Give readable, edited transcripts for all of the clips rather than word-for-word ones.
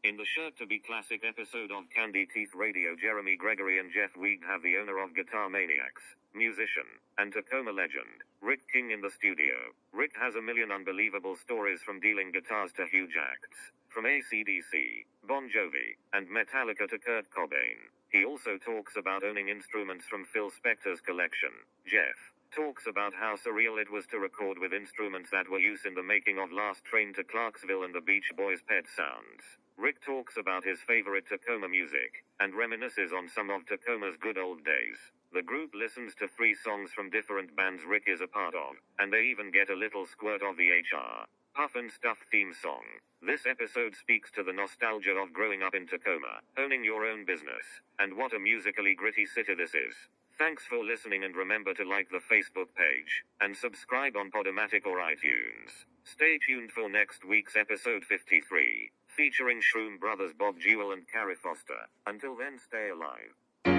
In the Shirt to Be Classic episode of Candy Teeth Radio, Jeremy Gregory and Jeff Weed have the owner of Guitar Maniacs, musician, and Tacoma legend, Rick King in the studio. Rick has a million unbelievable stories from dealing guitars to huge acts, from AC/DC, Bon Jovi, and Metallica to Kurt Cobain. He also talks about owning instruments from Phil Spector's collection. Jeff talks about how surreal it was to record with instruments that were used in the making of Last Train to Clarksville and the Beach Boys' Pet Sounds. Rick talks about his favorite Tacoma music, and reminisces on some of Tacoma's good old days. The group listens to 3 songs from different bands Rick is a part of, and they even get a little squirt of the HR Puff and Stuff theme song. This episode speaks to the nostalgia of growing up in Tacoma, owning your own business, and what a musically gritty city this is. Thanks for listening, and remember to like the Facebook page, and subscribe on Podomatic or iTunes. Stay tuned for next week's episode 53, featuring Shroom Brothers Bob Jewell and Carrie Foster. Until then, stay alive.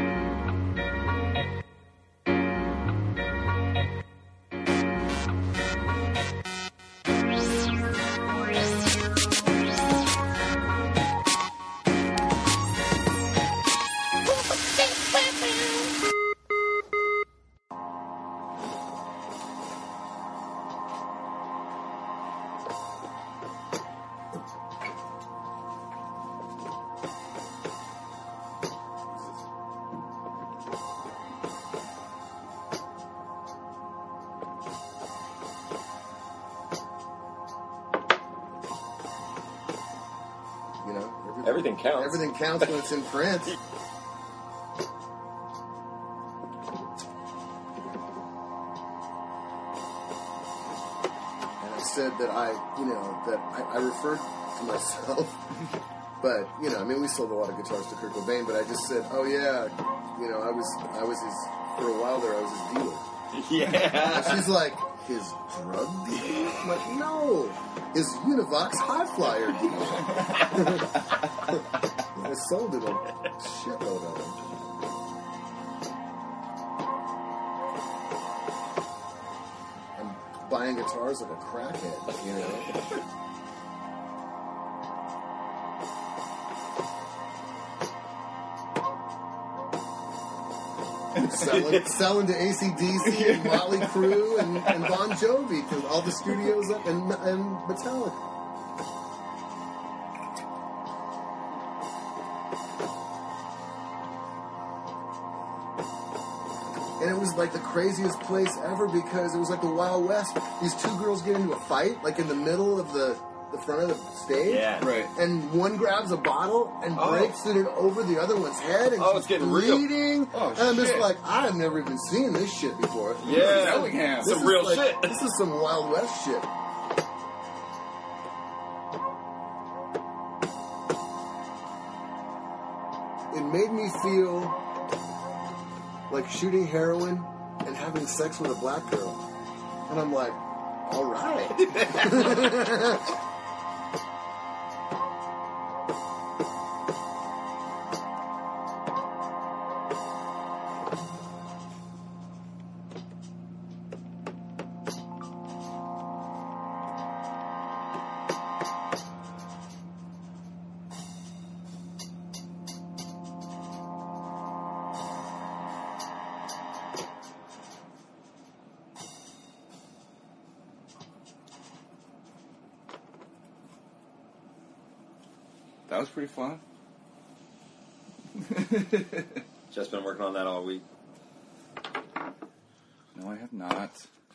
Everything counts. Everything counts when it's in print. And I said that I referred to myself, but, I mean, we sold a lot of guitars to Kurt Cobain, but I just said, oh yeah, I was his, for a while there, I was his dealer. Yeah. And she's like, his drug dealer? I'm like, no, his Univox High Flyer dealer. I sold him a shitload of them. I'm buying guitars like a crackhead, Selling to AC/DC and Motley Crue and Bon Jovi to all the studios and Metallica. And it was like the craziest place ever because it was like the Wild West. These 2 girls get into a fight, like in the middle of the front of the stage. Yeah, right. And one grabs a bottle and breaks it over the other one's head, and it's getting bleeding. Real. Oh, and I'm just like, I've never even seen this shit before. Yeah, Bellingham. Some real shit. This is some Wild West shit. It made me feel like shooting heroin and having sex with a black girl. And I'm like, all right. That was pretty fun. Just been working on that all week. No, I have not.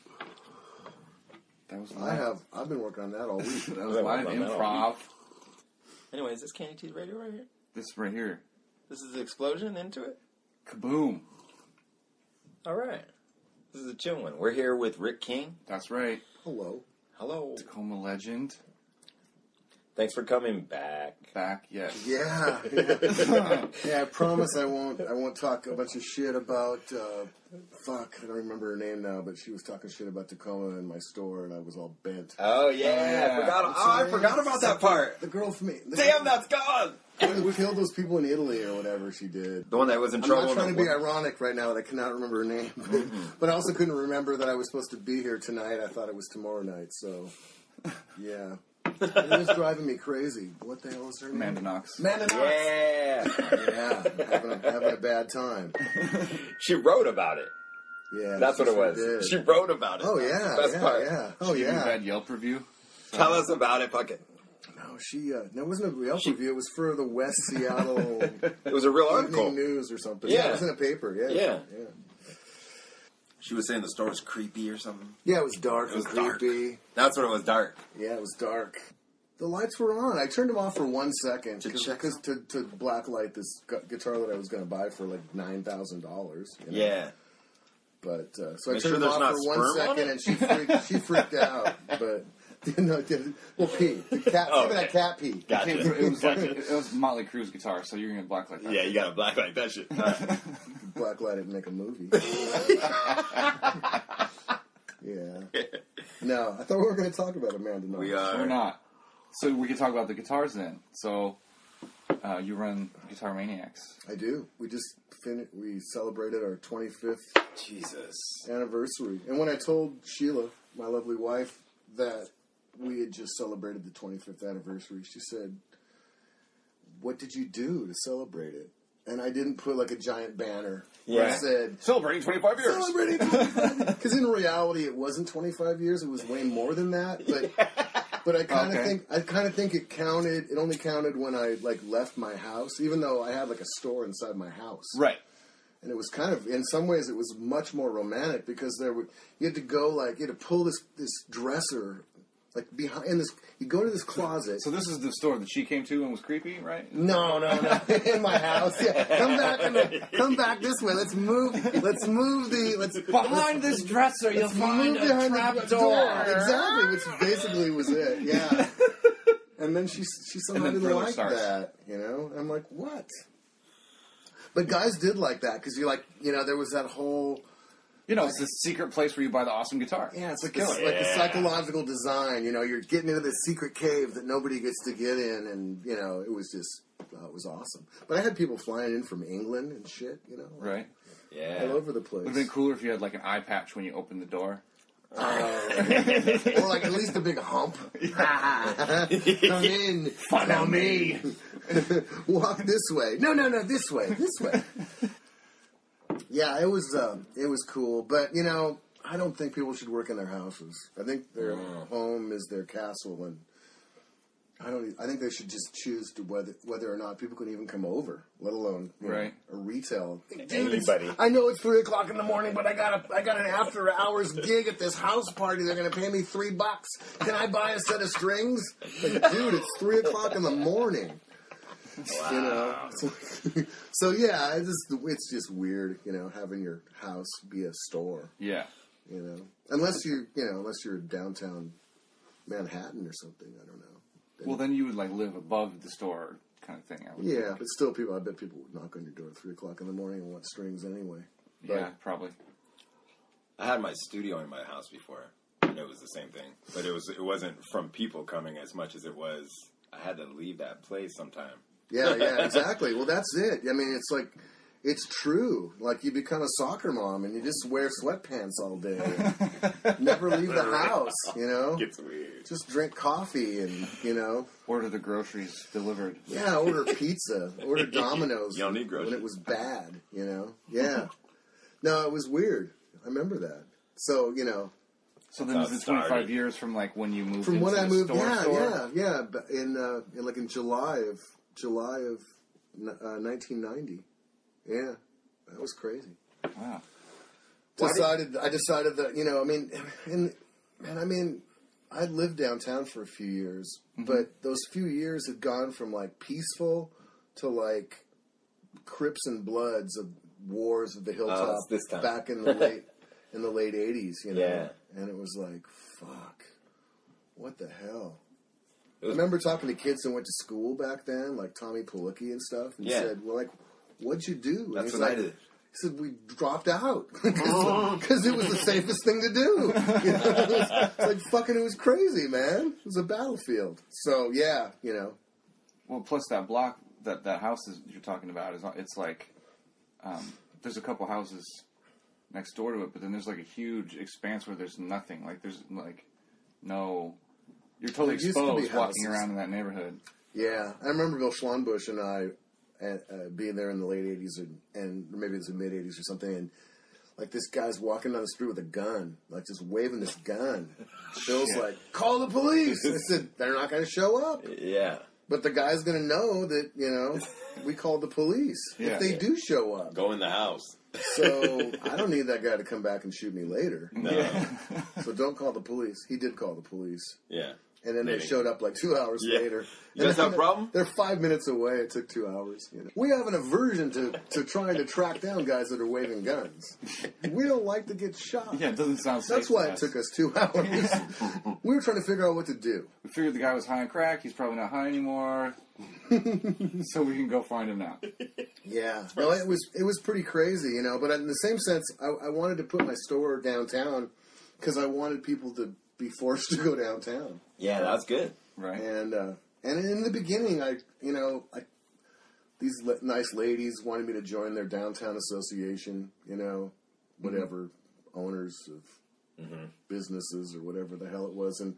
That was I've been working on that all week. That was live improv. Anyway, is this Candy Teeth Radio right here? This right here. This is the explosion into it? Kaboom. All right. This is a chill one. We're here with Rick King. That's right. Hello. Hello. Tacoma legend. Thanks for coming back. Back, yes. Yeah. Yeah, I promise I won't talk a bunch of shit about, I don't remember her name now, but she was talking shit about Tacoma in my store, and I was all bent. Oh, yeah. I forgot about that part. The girl from me. Damn, that's gone. We killed those people in Italy or whatever she did. The one that was in trouble. I'm not trying to be ironic right now that I cannot remember her name, but I also couldn't remember that I was supposed to be here tonight. I thought it was tomorrow night, so, yeah. It was driving me crazy. What the hell is her name? Amanda Knox. Amanda Knox. Yeah. Yeah, having a bad time. She wrote about it. Yeah, That's what it sure was. did. She wrote about it. Oh That's yeah, the best part. yeah. Oh She gave you a yeah. bad Yelp review. Tell us about it, fucking. No, no, it wasn't a Yelp review. It was for the West Seattle It was a real article. Evening News or something. Yeah. It was in a paper. Yeah, Yeah. yeah. She was saying the store was creepy or something. Yeah, it was dark It was and dark. creepy. That's what it was, dark. Yeah, it was dark. The lights were on. I turned them off for 1 second To check to blacklight this guitar that I was going to buy for like $9,000. Yeah. But so I Make turned sure them there's off not for 1 sperm on second, it? and she freaked out. But well, pee. The cat. Oh, Even that okay. cat pee. Gotcha. It was Motley Crue's guitar, so you're gonna blacklight that. Yeah, you gotta blacklight that shit. Blacklight it and make a movie. Yeah. No, I thought we were going to talk about Amanda Knox. We are. We're not. So we can talk about the guitars then. So you run Guitar Maniacs. I do. We just we celebrated our 25th Jesus. anniversary. And when I told Sheila, my lovely wife, that we had just celebrated the 25th anniversary, she said, "What did you do to celebrate it?" And I didn't put like a giant banner where I Yeah. said, Celebrating 25 years. "Celebrating 25." Because in reality, it wasn't 25 years. It was way more than that. But I kind of think it counted. It only counted when I like left my house, even though I had like a store inside my house. Right. And it was kind of, in some ways, it was much more romantic because you had to go like you had to pull this dresser like behind in this. You go to this closet. So this is the store that she came to and was creepy, right? No, in my house. Yeah, come back this way. Let's move Behind this dresser, you'll find a behind trap the door. Exactly, which basically was it. Yeah. And then she somehow And then didn't Thriller like starts. that, And I'm like, what? But guys did like that because you're like, there was that whole. It's this secret place where you buy the awesome guitar. Yeah, it's like killer. like the psychological design. You're getting into this secret cave that nobody gets to get in, and it was just it was awesome. But I had people flying in from England and shit, Right. Yeah. all over the place. Would have been cooler if you had like an eye patch when you opened the door. Or like at least a big hump. Come in, Follow me. walk this way. No, this way. Yeah, it was cool, but I don't think people should work in their houses. I think their home is their castle, and I think they should just choose to whether or not people can even come over, let alone Right. a retail. Anybody. I know it's 3:00 in the morning, but I got an after hours gig at this house party. They're going to pay me $3. Can I buy a set of strings? Like, dude, it's 3:00 in the morning. Wow. So yeah, it's just weird, having your house be a store. Yeah. Unless you're downtown Manhattan or something. I don't know. Well, then you would like live above the store kind of thing. I would Yeah, think. but still, I bet people would knock on your door at 3:00 in the morning and want strings anyway. Yeah, probably. I had my studio in my house before, and it was the same thing. But it wasn't from people coming as much as it was. I had to leave that place sometime. Yeah, exactly. Well, that's it. I mean, it's like, it's true. Like, you become a soccer mom and you just wear sweatpants all day. And never leave the house, Gets weird. Just drink coffee and, Order the groceries delivered. Yeah, order pizza. Order Domino's. You don't need groceries. When it was bad, Yeah. No, it was weird. I remember that. So, So then How is it it 25 started. years from like when you moved from into when I the moved, store? yeah. But in July of 1990. Yeah, that was crazy. Wow. I decided that I lived downtown for a few years, but those few years had gone from like peaceful to like Crips and Bloods of wars of the hilltop it's this time. back in the late 80s, Yeah. and it was like, fuck, what the hell? It I was- remember talking to kids that went to school back then, like Tommy Palicki and stuff, and Yeah. said, well, like, what'd you do? And That's he's what like, I did. He said, we dropped out because it was the safest thing to do. It's like fucking, it was crazy, man. It was a battlefield. So, yeah, Well, plus that block, that house is, you're talking about, it's like, there's a couple houses next door to it, but then there's like a huge expanse where there's nothing. Like, there's like no You're totally There used to be exposed walking houses. around in that neighborhood. Yeah, I remember Bill Schwanbush and I being there in the late 80s and maybe it was the mid 80s or something, and like this guy's walking down the street with a gun, like just waving this gun. Bill's like, call the police. I said, they're not going to show up. Yeah. But the guy's going to know that, you know, we called the police Yeah. if they do show up. Go in the house. So I don't need that guy to come back and shoot me later. No. So don't call the police. He did call the police. Yeah. And then they Maybe. showed up like 2 hours Yeah. later. You guys And have a problem? They're 5 minutes away. It took 2 hours. You know? We have an aversion to trying to track down guys that are waving guns. We don't like to get shot. Yeah, it doesn't sound safe. That's why to it us. took us 2 hours. We were trying to figure out what to do. We figured the guy was high on crack. He's probably not high anymore. So we can go find him now. Yeah, no, it was pretty crazy, you know. But in the same sense, I wanted to put my store downtown because I wanted people to be forced to go downtown. Yeah, that's good. Right. And in the beginning, these nice ladies wanted me to join their downtown association, you know, whatever, owners of businesses or whatever the hell it was, and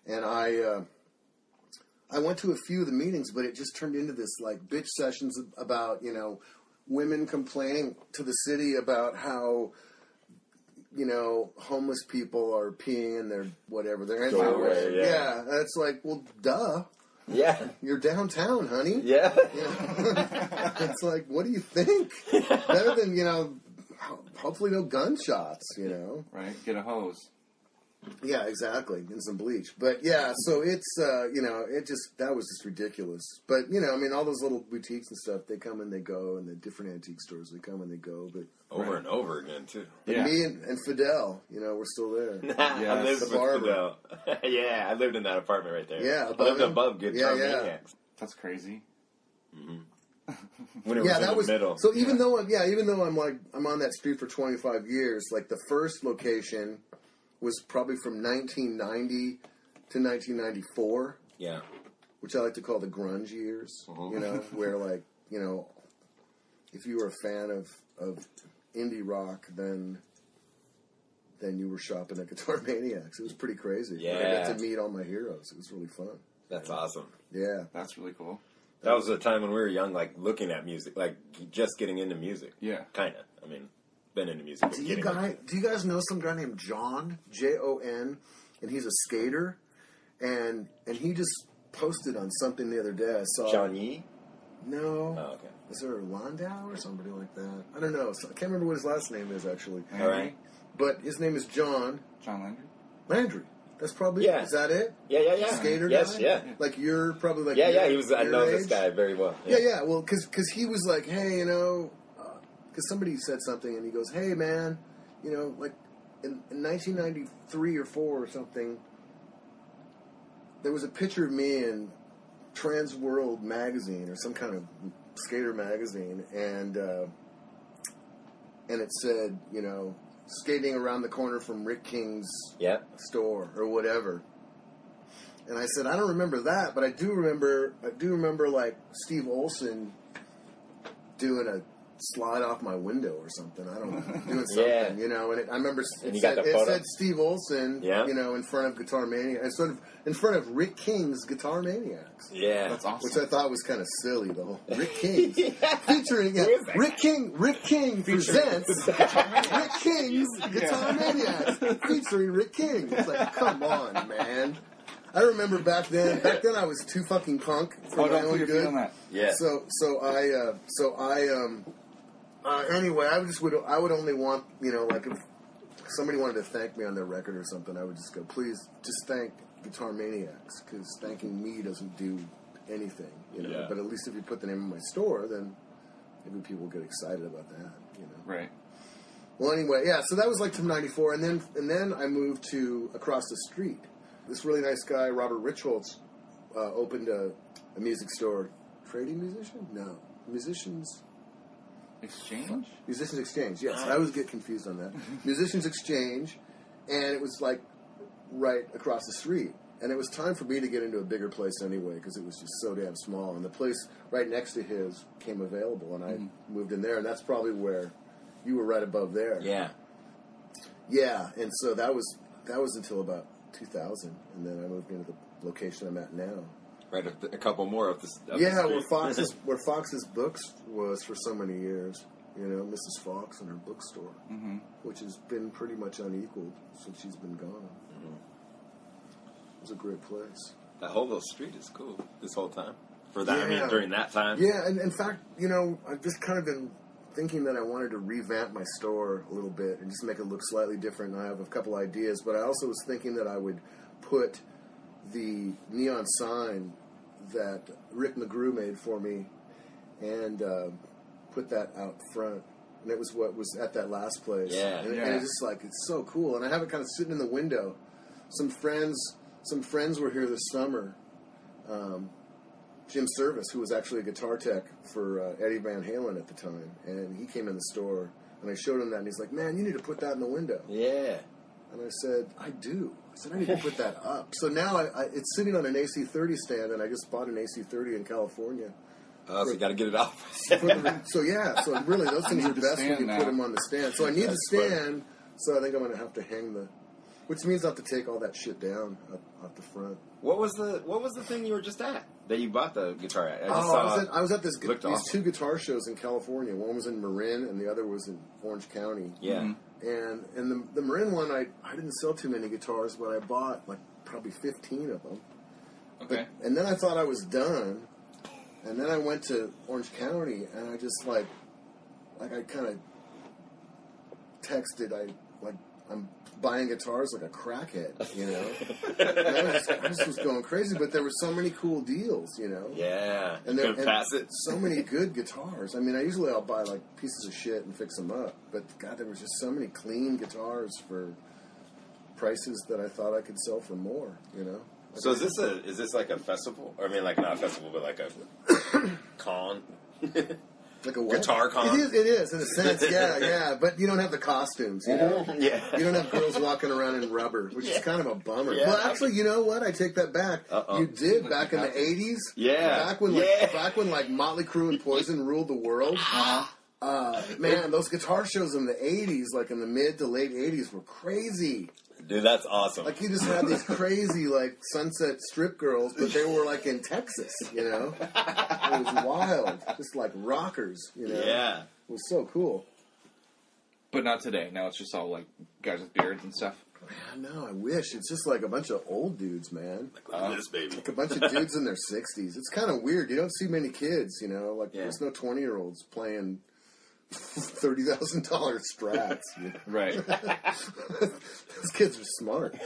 I went to a few of the meetings, but it just turned into this like bitch sessions about, you know, women complaining to the city about how, you know, homeless people are peeing in their whatever their Doorway, yeah. it's like, well, duh. Yeah. You're downtown, honey. Yeah. It's like, what do you think? Better than, you know, hopefully no gunshots, you know. Right. Get a hose. Yeah, exactly, and some bleach. But yeah, so it's, you know, that was just ridiculous. But, you know, I mean, all those little boutiques and stuff, they come and they go, and the different antique stores, they come and they go. But Over and over again, too. but Yeah. me and Fidel, you know, we're still there. I lived the with barber. Fidel. Yeah, I lived in that apartment right there. Yeah, I above lived him. above Guitar Yeah, yeah. Maniacs. That's crazy. When it was Yeah, in that the was middle. so. Even though I'm on that street for 25 years, like the first location was probably from 1990 to 1994, Yeah. which I like to call the grunge years. You know, where like, you know, if you were a fan of indie rock, then you were shopping at Guitar Maniacs. It was pretty crazy. Like, I Yeah. got to meet all my heroes. It was really fun. That's awesome. Yeah. That's really cool. That was a time when we were young, like looking at music, like just getting into music. Yeah. Kind of. I mean, been into music. But Do you guys know some guy named John, Jon, and he's a skater, and he just posted on something the other day. I saw John Yee? No, Oh, okay. is there a Landau or somebody like that? I don't know. So, I can't remember what his last name is actually, All right. but his name is John John Landry? Landry. That's probably Yeah. Is that it? Yeah. Skater Yes, guy? yeah. Like you're probably like Yeah. He was. I your know this age? guy very well. Yeah. Well, because he was like, hey, you know, because somebody said something, and he goes, hey, man, you know, like in 1993 or 4 or something, there was a picture of me in Trans World magazine or some kind of skater magazine, and it said, you know, skating around the corner from Rick King's Yeah. store or whatever. And I said, I don't remember that, but I do remember like Steve Olson doing a slide off my window or something. I don't know, doing something, Yeah. you know. And I remember And you it got the photo? said Steve Olson, Yeah. you know, in front of Guitar Maniacs, in front of Rick King's Guitar Maniacs. Yeah. That's awesome. Which I thought was kind of silly, the whole Rick King's featuring Who is that Rick King presents Rick King's Guitar Maniacs featuring Rick King. It's like, come on, man. I remember back then I was too fucking punk for Oh, my don't own put your feet good. on that. Yeah. Anyway, I would only want, you know, like if somebody wanted to thank me on their record or something, I would just go, please, just thank Guitar Maniacs, because thanking me doesn't do anything, you know. Yeah. But at least if you put the name of my store, then maybe people get excited about that, you know. Right. Well, anyway, yeah. So that was like to '94, and then I moved to across the street. This really nice guy, Robert Richholtz, opened a music store. Trading musician? No, Musicians Exchange. Yes, I always get confused on that. Musicians Exchange, and it was like right across the street. And it was time for me to get into a bigger place anyway, because it was just so damn small. And the place right next to his came available, and I moved in there. And that's probably where you were right above there. Yeah. Yeah, and so that was until about 2000, and then I moved into location I'm at now. Right, a couple more of this. Yeah, where Fox's books was for so many years. You know, Mrs. Fox and her bookstore, which has been pretty much unequaled since she's been gone. It was a great place. That whole little street is cool this whole time. For that, Yeah. during that time. Yeah, and in fact, you know, I've just kind of been thinking that I wanted to revamp my store a little bit and just make it look slightly different. And I have a couple ideas, but I also was thinking that I would put the neon sign that Rick McGrew made for me and put that out front. And it was what was at that last place. Yeah. And it's just like, it's so cool. And I have it kind of sitting in the window. Some friends were here this summer. Jim Service, who was actually a guitar tech for Eddie Van Halen at the time, and he came in the store, and I showed him that, and he's like, man, you need to put that in the window. Yeah. And I said, I do. I said, I need to put that up. So now it's sitting on an AC30 stand, and I just bought an AC30 in California. So you got to get it off. So really, those things are the best when stand you now. put them on the stand. So I need the stand, so I think I'm going to have to hang which means I have to take all that shit down up the front. What was the thing you were just at that you bought the guitar at? I was at these awesome. two guitar shows in California. One was in Marin, and the other was in Orange County. Yeah. And the Marin one, I didn't sell too many guitars, but I bought like probably 15 of them. Okay. And then I thought I was done, and then I went to Orange County, and I just I kind of texted, I'm buying guitars like a crackhead, you know. And I just was going crazy, but there were so many cool deals, you know. Yeah. And you couldn't pass it. So many good guitars. I mean, I'll buy like pieces of shit and fix them up, but God, there was just so many clean guitars for prices that I thought I could sell for more, you know. So is this like a festival? Or I mean, like not a festival, but like a con? Like a what? Guitar con? It is in a sense, yeah. But you don't have the costumes, you know? Yeah. You don't have girls walking around in rubber, which is kind of a bummer. Yeah. Well, actually, you know what? I take that back. Uh-oh. You did back in the 80s. Yeah. Back when like Motley Crue and Poison ruled the world. Man, those guitar shows in the 80s, like in the mid to late 80s, were crazy. Dude, that's awesome. Like, you just had these crazy, like, Sunset Strip girls, but they were, like, in Texas, you know? It was wild. Just, like, rockers, you know? Yeah. It was so cool. But not today. Now it's just all like guys with beards and stuff. Man, no, I wish. It's just, like, a bunch of old dudes, man. Look at this, baby. Like, a bunch of dudes in their 60s. It's kind of weird. You don't see many kids, you know? Like, there's no 20-year-olds playing $30,000 Strats. You know? Right. Those kids are smart.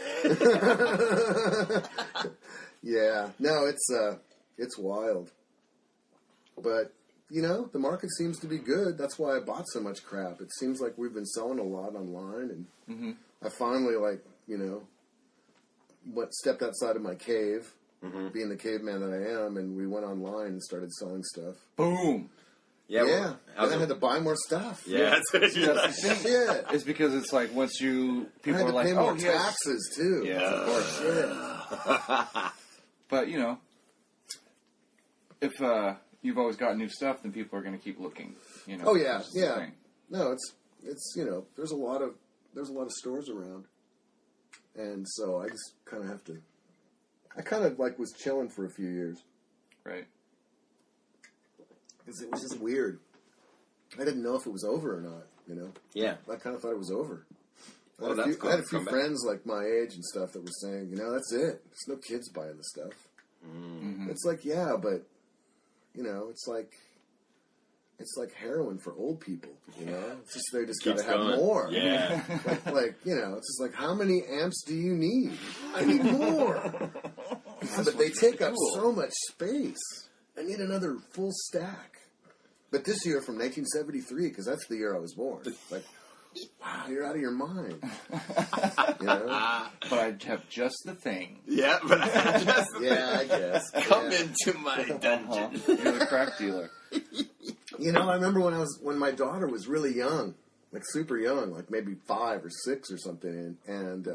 Yeah, no, it's wild. But you know, the market seems to be good. That's why I bought so much crap. It seems like we've been selling a lot online, and I finally, like, you know, stepped outside of my cave, being the caveman that I am, and we went online and started selling stuff. Boom. Yeah. And I had to buy more stuff. Yeah. That's the thing. Shit. It's because it's like once I people had are to like, pay oh, more yes. taxes too. Yeah, of course. Shit. But you know, if you've always got new stuff, then people are going to keep looking. You know. Oh yeah, That's the yeah. thing. No, it's you know, there's a lot of stores around, and so I just kind of have to. I kind of like was chilling for a few years Right. because it was just weird. I didn't know if it was over or not. You know. Yeah. I kind of thought it was over. Well, I that's had cool. a few Come back. friends like my age and stuff that were saying, you know, that's it. There's no kids buying this stuff. It's like, yeah, but you know, it's like heroin for old people. You know, it's just they just Keeps gotta have going. more. Yeah. like you know, it's just like, how many amps do you need? I need more. But they take up so much space. I need another full stack. But this year from 1973, because that's the year I was born. Like, wow, you're out of your mind. You know? But I have just the thing. Yeah, but I just Yeah, I guess. come Yeah. into my dungeon. You're the crack dealer. You know, I remember when my daughter was really young, like super young, like maybe 5 or 6 or something, and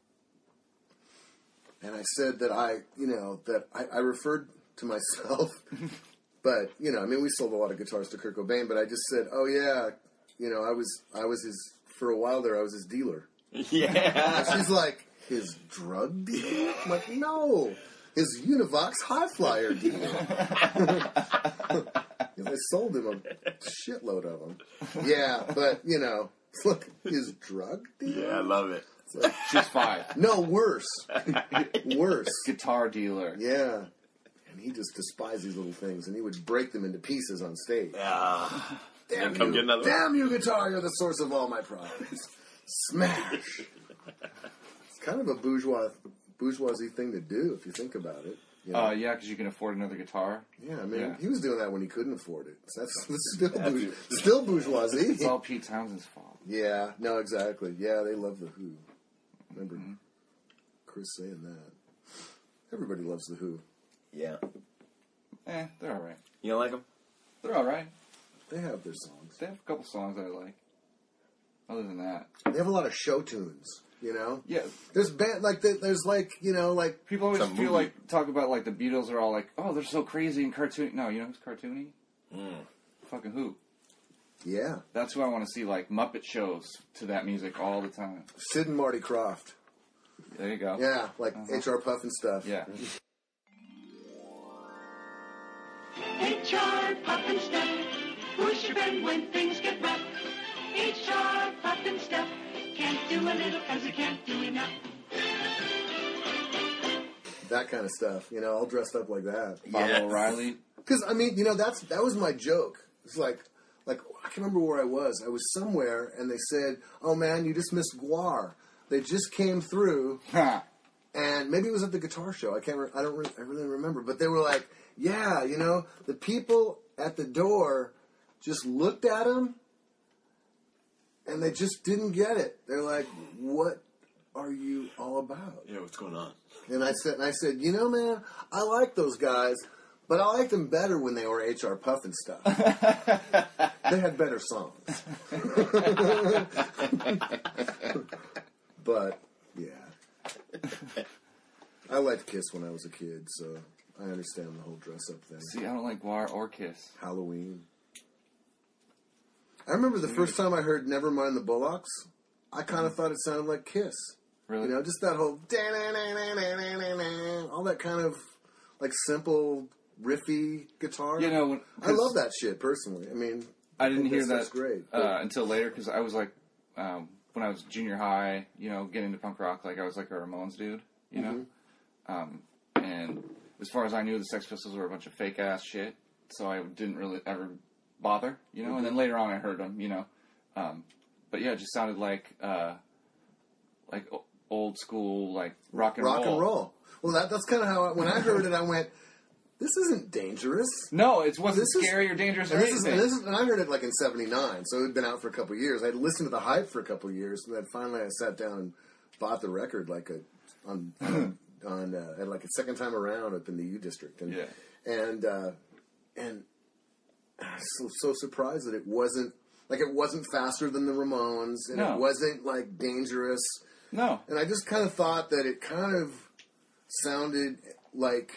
I said that I referred to myself, but you know, I mean, we sold a lot of guitars to Kurt Cobain, but I just said, oh yeah, you know, I was his, for a while there, I was his dealer. Yeah. And she's like, his drug dealer? I'm like, no, his Univox High Flyer deal. They sold him a shitload of them. Yeah, but, you know, look, his drug deal? Yeah, I love it. Like, She's 5. no, worse. Worse. Guitar dealer. Yeah. And he just despised these little things, and he would break them into pieces on stage. Damn come you, get another damn you, guitar, you're the source of all my problems. Smash. It's kind of a bourgeoisie thing to do, if you think about it. You know? Yeah, because you can afford another guitar. Yeah, I mean, Yeah. he was doing that when he couldn't afford it. So that's still bourgeoisie. It's all Pete Townshend's fault. Yeah, no, exactly. Yeah, they love The Who. Remember Chris saying that. Everybody loves The Who. Yeah. They're all right. You don't like them? They're all right. They have their songs. They have a couple songs that I like. Other than that, They have a lot of show tunes, you know? yeah, There's there's like, you know, like, people always Some feel movie. like talk about like the Beatles are all like, oh, they're so crazy and cartoony. No, you know who's cartoony? Fucking Who. yeah, That's who I want to see, like Muppet shows to that music all the time. Sid and Marty Krofft. There you go. Yeah, like H.R. Puff and stuff. Yeah. HR Puff and Step, push your bend when things get rough. HR Puff and Step, can't do a little 'cause you can't do enough. That kind of stuff, you know, all dressed up like that. Bob O'Reilly. Because, I mean, you know, that was my joke. It's like, I can't remember where I was. I was somewhere, and they said, oh, man, you just missed Guar. They just came through, Ha. and maybe it was at the guitar show. I really remember. But they were like, yeah, you know, the people at the door just looked at him, and they just didn't get it. They're like, what are you all about? Yeah, what's going on? And I said, you know, man, I like those guys, but I liked them better when they were H.R. Puff and stuff. They had better songs. But, yeah. I liked Kiss when I was a kid, so I understand the whole dress-up thing. See, I don't like Guar or Kiss. Halloween. I remember the first time I heard Nevermind the Bullocks, I kind of thought it sounded like Kiss. Really? You know, just that whole all that kind of like simple riffy guitar. You know, I love that shit personally. I mean, I didn't think hear stuff's that great. until later because I was like, when I was junior high, you know, getting into punk rock, like I was like a Ramones dude, you know. And as far as I knew, the Sex Pistols were a bunch of fake ass shit, so I didn't really ever bother, you know. And then later on, I heard them, you know. But yeah, it just sounded like old school, like rock and roll. Well, that's kind of how when I heard it, I went, "This isn't dangerous." No, it wasn't This is- scary or dangerous or And anything. and I heard it like in '79, so it had been out for a couple of years. I'd listened to the hype for a couple of years, and then finally I sat down and bought the record at like a second time around up in the U District, and I was so surprised that it wasn't faster than the Ramones, and No. it wasn't like dangerous. No. And I just kind of thought that it kind of sounded like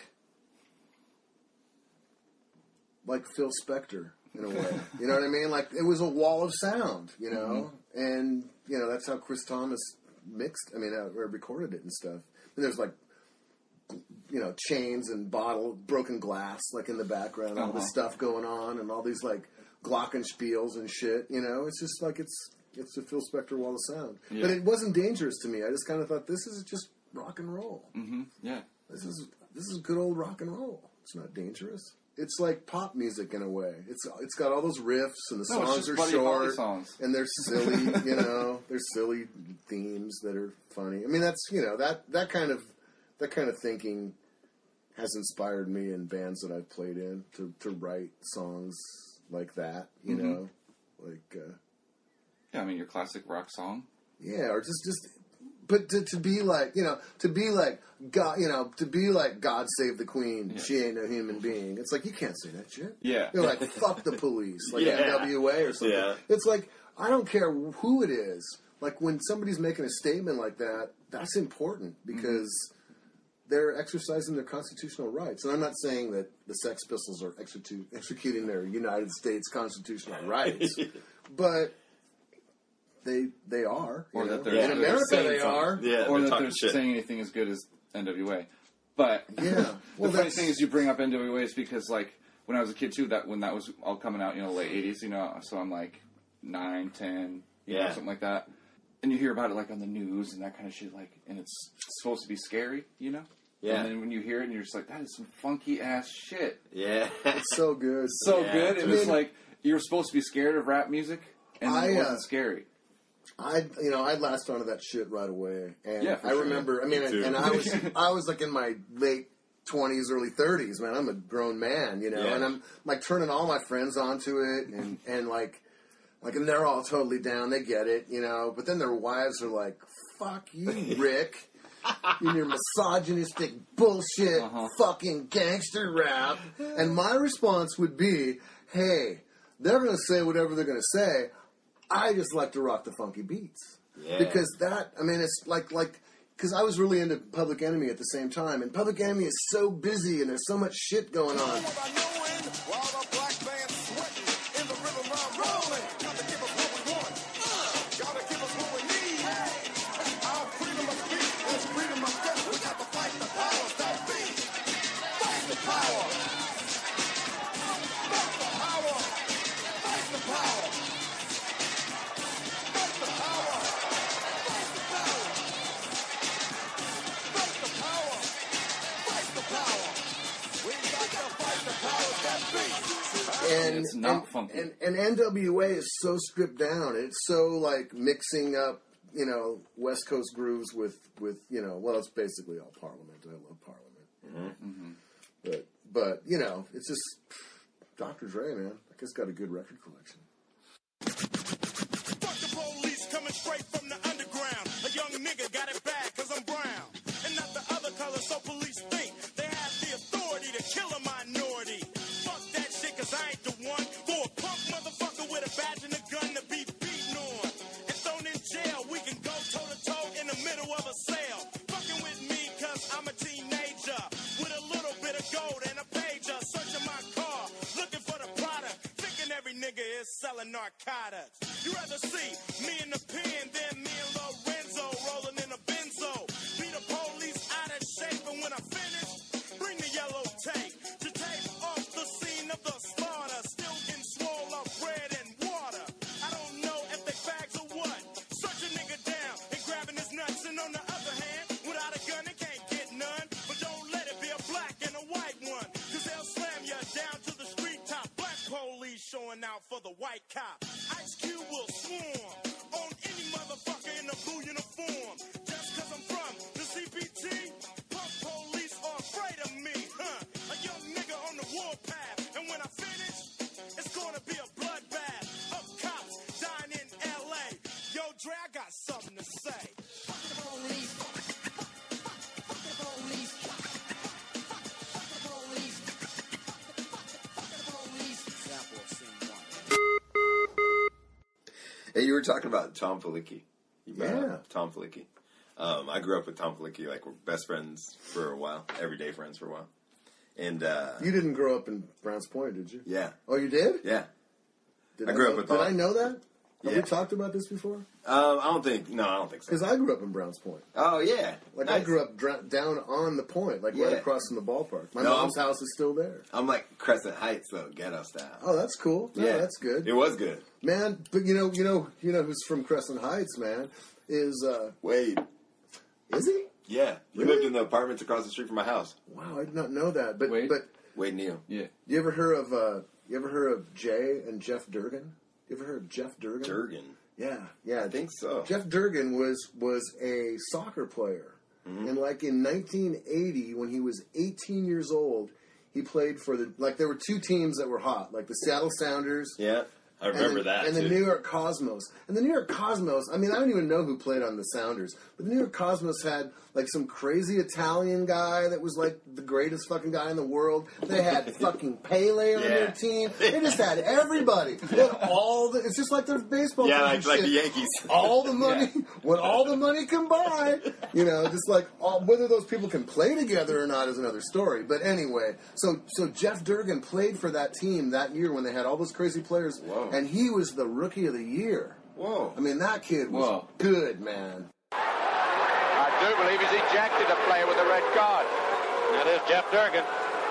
Phil Spector in a way. You know what I mean? Like it was a wall of sound, you know? And, you know, that's how Chris Thomas recorded it and stuff. And there's like, you know, chains and broken glass like in the background, all this stuff going on, and all these like glockenspiels and shit, you know? It's just like it's a Phil Spector wall of sound. Yeah. But it wasn't dangerous to me. I just kind of thought, this is just rock and roll. Mm-hmm. Yeah. This is good old rock and roll. It's not dangerous. It's like pop music in a way. It's got all those riffs, and the No, it's songs just are Buddy Holly short, songs. and they're silly. You know, there's silly themes that are funny. I mean, that's, you know, that kind of thinking has inspired me in bands that I've played in to write songs like that. You know, like Yeah, I mean, your classic rock song. yeah, or just. But to be like, you know, God, you know, to be like God Save the Queen, she ain't no human being. It's like, you can't say that shit. Yeah. You're like, fuck the police, like Yeah. NWA or something. Yeah. It's like, I don't care who it is. Like, when somebody's making a statement like that, that's important because they're exercising their constitutional rights. And I'm not saying that the Sex Pistols are executing their United States constitutional rights, but they are. Or you that know? they're- in Yeah, America saying they something. are. Yeah, Or that talking they're shit. saying anything as good as NWA. But Yeah. Well, the funny thing is, you bring up NWA is because like when I was a kid too, when that was all coming out, late 80s, so I'm like 9, 10, something like that. And you hear about it like on the news and that kind of shit, like, and it's supposed to be scary, Yeah. And then when you hear it, and you're just like, that is some funky ass shit. Yeah. It's so good. So Yeah. good. And it's like you're supposed to be scared of rap music, and it wasn't scary. I'd latched onto that shit right away, and Yeah, for I sure. remember. I mean, Me too. and I was like in my late 20s, early 30s. Man, I'm a grown man, Yeah. and I'm like turning all my friends onto it, and like, and they're all totally down. They get it, But then their wives are like, "Fuck you, Rick." In your misogynistic bullshit fucking gangster rap. And my response would be, hey, they're going to say whatever they're going to say. I just like to rock the funky beats. Yeah. Because it's like, because I was really into Public Enemy at the same time. And Public Enemy is so busy and there's so much shit going on. And it's not funky. And NWA is so stripped down. It's so like mixing up, West Coast grooves with well, it's basically all Parliament. I love Parliament. But it's just Dr. Dre, man. I guess got a good record collection. Fuck the police coming straight from the underground. A young nigga got it bad 'cause I'm brown. And not the other color, so police think they have the authority to kill a minority. Fuck that shit 'cause I ain't the one for a punk motherfucker with a badge and a gun to be beaten on. And thrown in jail, we can go toe to toe in the middle of a sale. Fucking with me 'cause I'm a teenager with a little bit of gold and a pager. Searching my car, looking for the product. Thinking every nigga is selling narcotics. You rather see me in the pen than me and Lorenzo rolling in a benzo. Be the police out of shape, and when I finish, bring the yellow tape to tape off the scene of the slaughter. Still getting swole up bread and water. I don't know if they fags or what. Search a nigga down and grabbing his nuts, and on the other hand, without a gun, they can't get none. But don't let it be a black and a white one, 'cause they'll slam you down to the street top. Black police showing out for the white cop. Ice Cube will swarm on any motherfucker in a blue uniform. Just 'cause I'm from the CPT, punk police are afraid of me, huh? A young nigga on the warpath, and when I finish, it's gonna be a bloodbath of cops dying in LA. Yo, Dre, I got something to say. Fuck the police. Fuck the police. Fuck the police. Fuck the police. Sample of scene 1. Hey, you were talking about Tom Felicki. You brought Yeah. up Tom Felicki. I grew up with Tom Felicki. Like, we're best friends for a while. Everyday friends for a while. And, You didn't grow up in Browns Point, did you? yeah. Oh, you did? Yeah. Did I grew up know- with Did all- I know that? Have we Yeah. talked about this before? I don't think so. Because I grew up in Browns Point. Oh, yeah. Like, I Nice. grew up down on the point, like right Yeah. across from the ballpark. My No, mom's house is still there. I'm like Crescent Heights, though, ghetto style. Oh, that's cool. No, that's good. It was good. Man, but you know who's from Crescent Heights, man, is Wade. is he? Yeah. He Really? lived in the apartments across the street from my house. Wow, I did not know that. But Wade? Wade Neal. Yeah. you ever heard of Jay and Jeff Durgan? You ever heard of Jeff Durgan? Durgan. Yeah. I think so. Jeff Durgan was a soccer player. And like in 1980, when he was 18 years old, he played for there were two teams that were hot, like the Seattle Sounders. Yeah. I remember that, And too. the New York Cosmos. And the New York Cosmos, I mean, I don't even know who played on the Sounders, but the New York Cosmos had, like, some crazy Italian guy that was, like, the greatest fucking guy in the world. They had fucking Pele on their team. They just had everybody. They had it's just like their baseball team. Yeah, and like shit. the Yankees. All the money, when all the money can buy, just like whether those people can play together or not is another story. But anyway, so Jeff Durgan played for that team that year when they had all those crazy players, Whoa. and he was the rookie of the year. Whoa. I mean, that kid was Whoa. good, man. I do believe he's ejected a player with a red card. That is Jeff Durgan.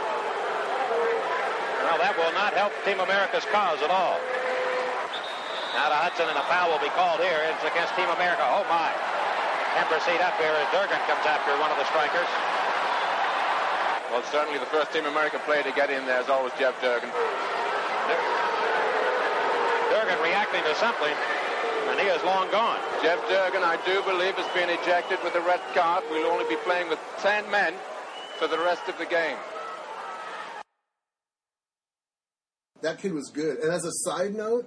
Well, that will not help Team America's cause at all. Now to Hudson, and a foul will be called here. It's against Team America. Oh, my. And proceed up here as Durgan comes after one of the strikers. Well, certainly the first Team America player to get in there is always Jeff Durgan. Durgan reacting to something, and he is long gone. Jeff Durgan, I do believe, has been ejected with a red card. We'll only be playing with 10 men for the rest of the game. That kid was good. And as a side note,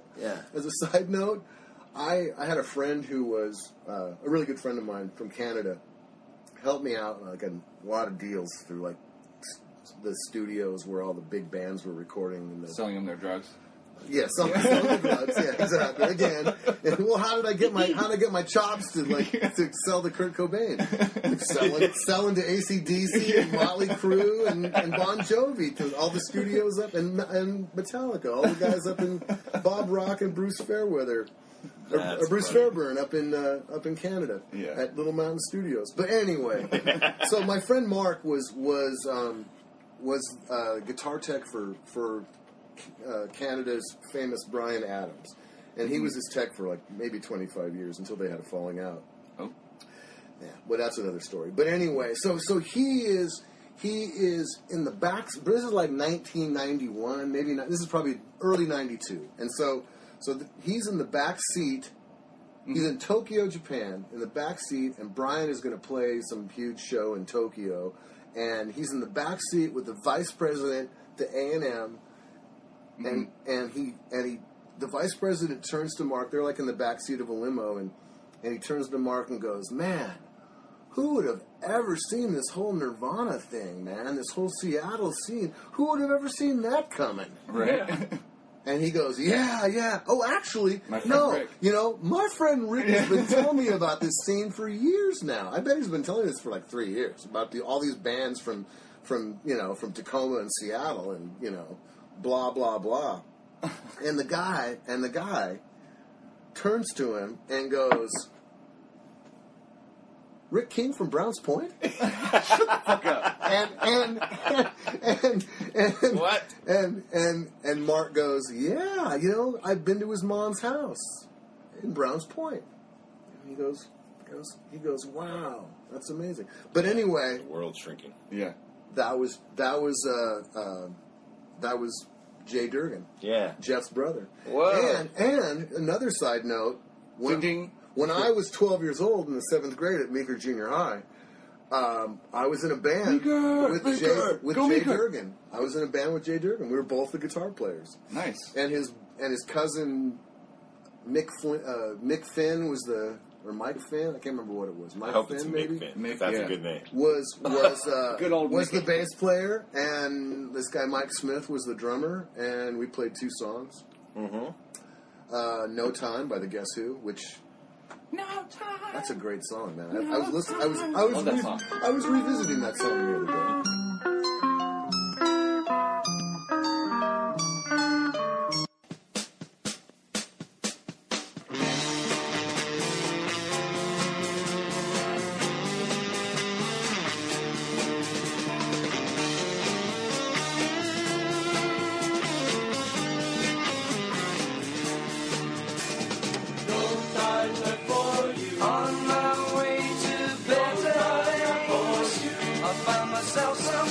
I had a friend who was a really good friend of mine from Canada. Helped me out like a lot of deals through like the studios where all the big bands were recording. And selling them their drugs. Yeah, selling the drugs. Yeah, exactly. Again, and, well, how did I get my chops to sell to Kurt Cobain? Selling to AC/DC and Motley Crue and Bon Jovi to all the studios up and Metallica, all the guys up in Bob Rock and Bruce Fairweather. Or Bruce Fairburn up in Canada at Little Mountain Studios. But anyway, so my friend Mark was guitar tech for Canada's famous Bryan Adams, and he was his tech for like maybe 25 years until they had a falling out. Oh, yeah, well that's another story. But anyway, so he is in the back. This is like 1991, maybe not. This is probably early '92, and so he's in the back seat. He's in Tokyo, Japan, in the back seat, and Bryan is going to play some huge show in Tokyo, and he's in the back seat with the vice president, the A&M, and the vice president turns to Mark. They're like in the back seat of a limo, and he turns to Mark and goes, "Man, who would have ever seen this whole Nirvana thing, man? This whole Seattle scene. Who would have ever seen that coming?" Right. And he goes, yeah. Oh, actually, no. Rick. My friend Rick has been telling me about this scene for years now. I bet he's been telling me this for like 3 years about all these bands from Tacoma and Seattle and blah blah blah. And the guy turns to him and goes, "Rick King from Browns Point?" Shut the fuck up. And what? And Mark goes, "Yeah, I've been to his mom's house in Browns Point." And he goes, "Wow, that's amazing." But anyway, The world's shrinking. Yeah. that was Jay Durgan, Yeah. Jeff's brother. Whoa. And another side note, when I was 12 years old in the 7th grade at Meeker Junior High, I was in a band with Jay Durgan. I was in a band with Jay Durgan. We were both the guitar players. Nice. And his cousin Mick Finn was Mike Finn. I can't remember what it was. Mike I hope Finn, it's maybe. Mick Finn. That's a good name. Was Good old was Mickey. the bass player, and this guy Mike Smith was the drummer, and we played 2 songs. Mm-hmm. "No Time" by the Guess Who, which. No time. That's a great song, man. No I was listening. Love that song. I was revisiting that song the other day. On my way to better days, I found myself some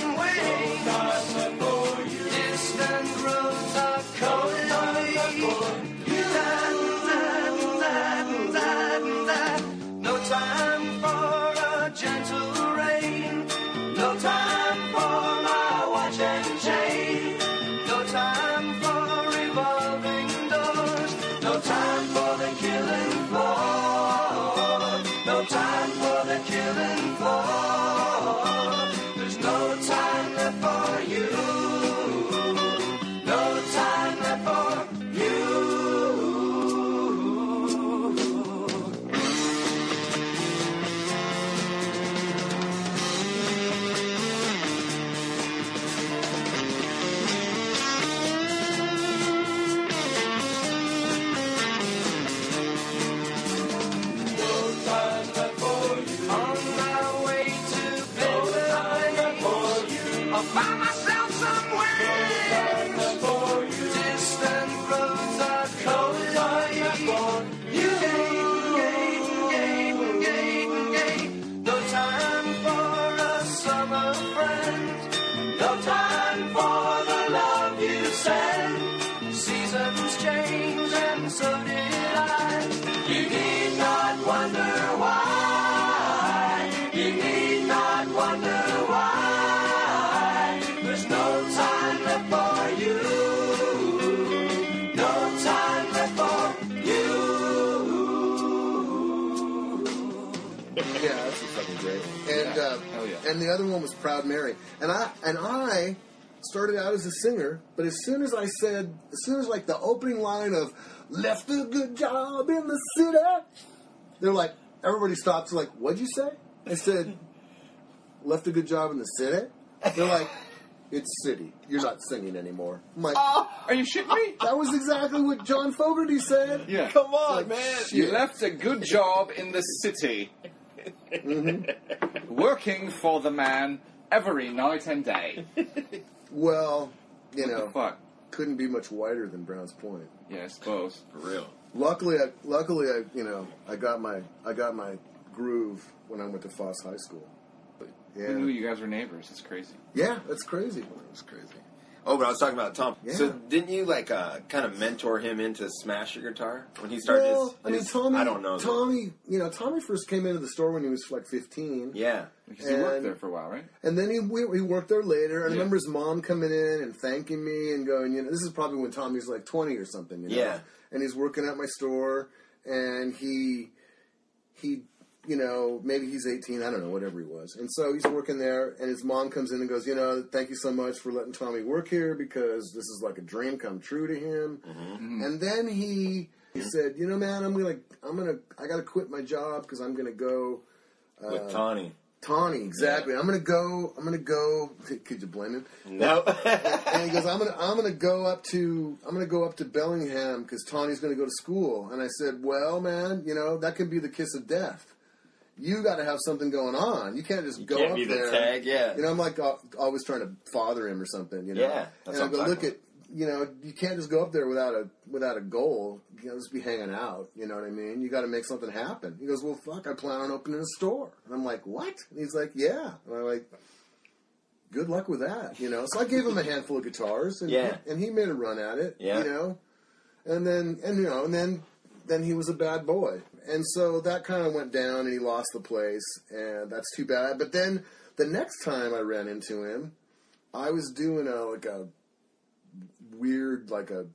and the other one was Proud Mary. And I started out as a singer, but as soon as like the opening line of "Left a good job in the city," they're like, everybody stops. Like, what'd you say? I said, "Left a good job in the city." They're like, "It's city. You're not singing anymore." I'm like, Are you shitting me? that was exactly what John Fogerty said. Yeah. Come on, Like, man. shit. You left a good job in the city. Working for the man every night and day. Well, you What know, the fuck? couldn't be much wider than Browns Point. Yeah, I suppose. For real. Luckily, I got my groove when I went to Foss High School. Who knew Yeah, you guys were neighbors? It's crazy. yeah, that's crazy. It's crazy. Oh, but I was talking about Tom. Yeah. So didn't you kind of mentor him into smash your guitar when he started? Well, I mean, Tommy. I don't know. Tommy first came into the store when he was like 15. Yeah. Because you worked And- there for a while, right? And then he worked there later. I Yeah. remember his mom coming in and thanking me and going, this is probably when Tommy's like 20 or something, Yeah. And he's working at my store, and he, maybe he's 18, I don't know, whatever he was. And so he's working there, and his mom comes in and goes, thank you so much for letting Tommy work here, because this is like a dream come true to him. Mm-hmm. And then he said, man, I gotta quit my job because I'm gonna go. With Tawny. Tawny, exactly. I'm gonna go. Could you blame him? No. And he goes, I'm gonna go up to Bellingham because Tawny's gonna go to school. And I said, well, man, that could be the kiss of death. You got to have something going on. You can't just go can't up be the there. tag, yeah. I'm like always trying to father him or something. Yeah, that's and I what go, I'm look talking at. You can't just go up there without a goal. You can't just be hanging out. You know what I mean? You got to make something happen. He goes, well, fuck, I plan on opening a store. And I'm like, what? And he's like, yeah. And I'm like, good luck with that. So I gave him a handful of guitars, and he made a run at it. Yeah. And then he was a bad boy, and so that kind of went down, and he lost the place, and that's too bad. But then the next time I ran into him, I was doing a weird,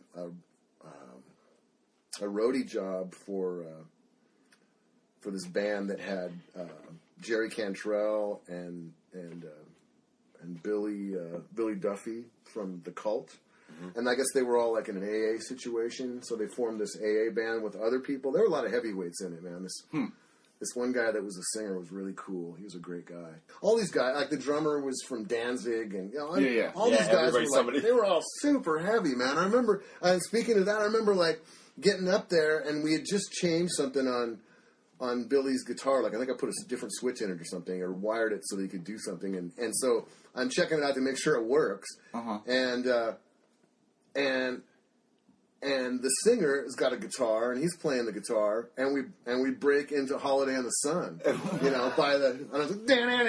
a roadie job for this band that had Jerry Cantrell and Billy Duffy from The Cult. Mm-hmm. And I guess they were all like in an AA situation, so they formed this AA band with other people. There were a lot of heavyweights in it, man. This one guy that was a singer was really cool. He was a great guy. All these guys, like the drummer was from Danzig, and all these guys were they were all super heavy, man. I remember, and speaking of that, I remember like getting up there, and we had just changed something on Billy's guitar. Like I think I put a different switch in it or something, or wired it so that he could do something. And so I'm checking it out to make sure it works. Uh-huh. And the singer has got a guitar, and he's playing the guitar, and we break into "Holiday in the Sun," by the. And I was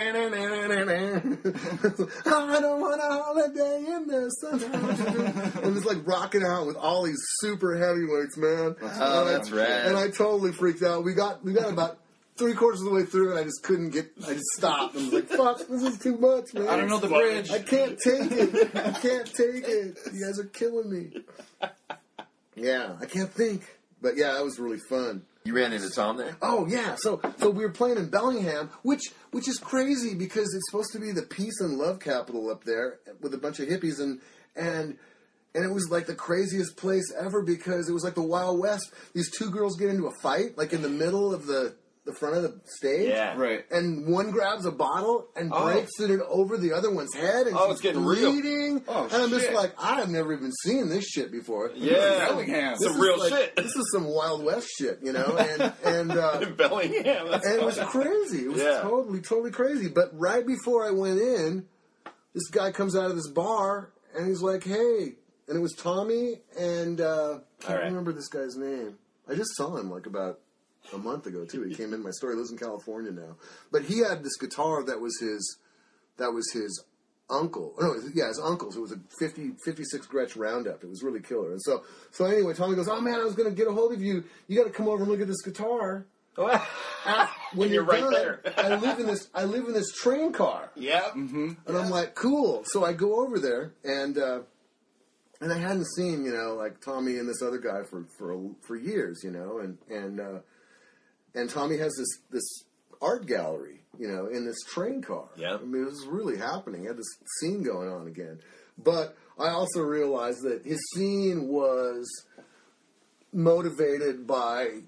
like, I don't want a holiday in the sun. And it's like rocking out with all these super heavyweights, man. Oh, that's rad. And I totally freaked out. We got about 3/4 of the way through, and I just stopped. I was like, fuck, this is too much, man. I don't know the bridge. I can't take it. I can't take it. You guys are killing me. Yeah, I can't think. But yeah, that was really fun. You ran into Tom there? Oh yeah, so we were playing in Bellingham, which is crazy because it's supposed to be the peace and love capital up there with a bunch of hippies, and it was like the craziest place ever because it was like the Wild West. These two girls get into a fight like in the middle of the front of the stage. Yeah. Right. And one grabs a bottle and breaks it over the other one's head, and Oh, she's it's getting real. bleeding. Oh, and I'm just shit. like, I have never even seen this shit before. Yeah. Bellingham. This Some is real like- shit. This is some Wild West shit, And In Bellingham. That's and it was funny. crazy. It was Yeah. totally crazy. But right before I went in, this guy comes out of this bar and he's like, "Hey," and it was Tommy, and can't right. remember this guy's name. I just saw him like about a month ago too. He came in my store. He lives in California now, but he had this guitar that was his uncle. No, his uncle's. It was a 56 Gretsch Roundup. It was really killer. And so anyway, Tommy goes, "Oh man, I was going to get a hold of you. You got to come over and look at this guitar." When You're right done, there. I live in this train car. Yep. And I'm like, cool. So I go over there, and I hadn't seen, like Tommy and this other guy for years, and Tommy has this art gallery, in this train car. Yeah. I mean, it was really happening. He had this scene going on again. But I also realized that his scene was motivated by,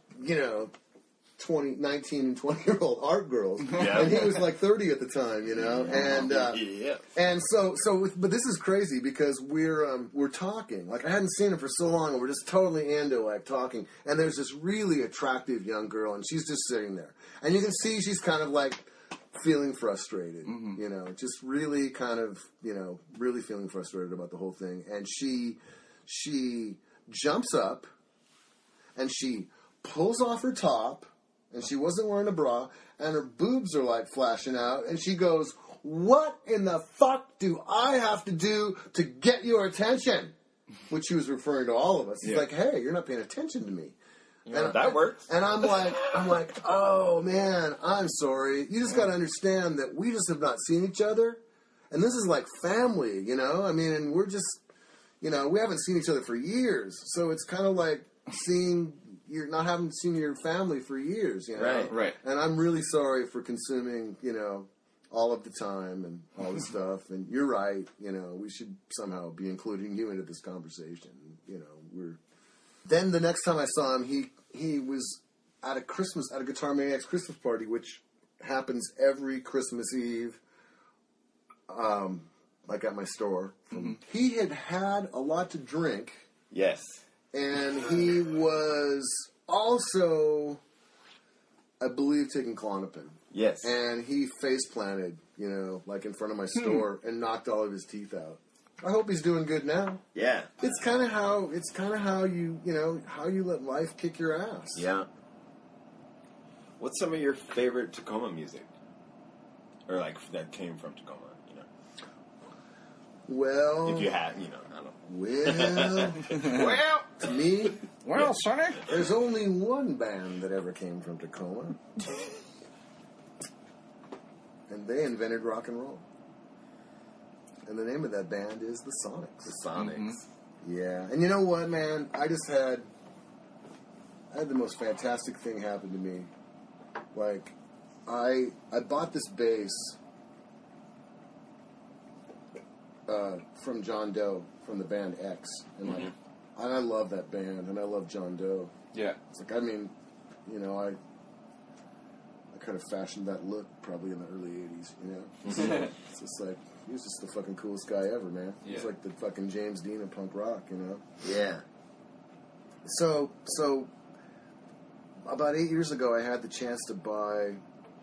19 and 20-year-old art girls. Yeah. And he was like 30 at the time, and Yeah. and but this is crazy because we're talking. Like, I hadn't seen him for so long, and we're just totally into, like, talking. And there's this really attractive young girl, and she's just sitting there. And you can see she's kind of, like, feeling frustrated, just really kind of, really feeling frustrated about the whole thing. And she jumps up, and she pulls off her top, and she wasn't wearing a bra, and her boobs are, like, flashing out, and she goes, "What in the fuck do I have to do to get your attention?" Which she was referring to all of us. She's like, "Hey, you're not paying attention to me." That works. And I'm like, "Oh, man, I'm sorry. You just got to understand that we just have not seen each other, and this is like family, I mean, and we're just, we haven't seen each other for years, so it's kind of like you're not having seen your family for years, Right. And I'm really sorry for consuming, all of the time and all this stuff. And you're right, we should somehow be including you into this conversation. Then the next time I saw him, he was at a Guitar Maniacs Christmas party, which happens every Christmas Eve, like at my store. He had a lot to drink. Yes. And he was also, I believe, taking Klonopin. Yes. And he face planted, like in front of my store, and knocked all of his teeth out. I hope he's doing good now. Yeah. It's kind of how you, how you let life kick your ass. Yeah. What's some of your favorite Tacoma music? Or, like, that came from Tacoma, Well, if you had, I don't know. Well, to me, Sonny. there's only one band that ever came from Tacoma. And they invented rock and roll. And the name of that band is the Sonics. The Sonics. Yeah. And you know what, man? I had the most fantastic thing happen to me. Like, I bought this bass from John Doe from the band X, and and I love that band, and I love John Doe. Yeah. It's like, I mean, I kind of fashioned that look probably in the early 80s, So it's just like, he was just the fucking coolest guy ever, man. He was like the fucking James Dean of punk rock, Yeah. So about 8 years ago, I had the chance to buy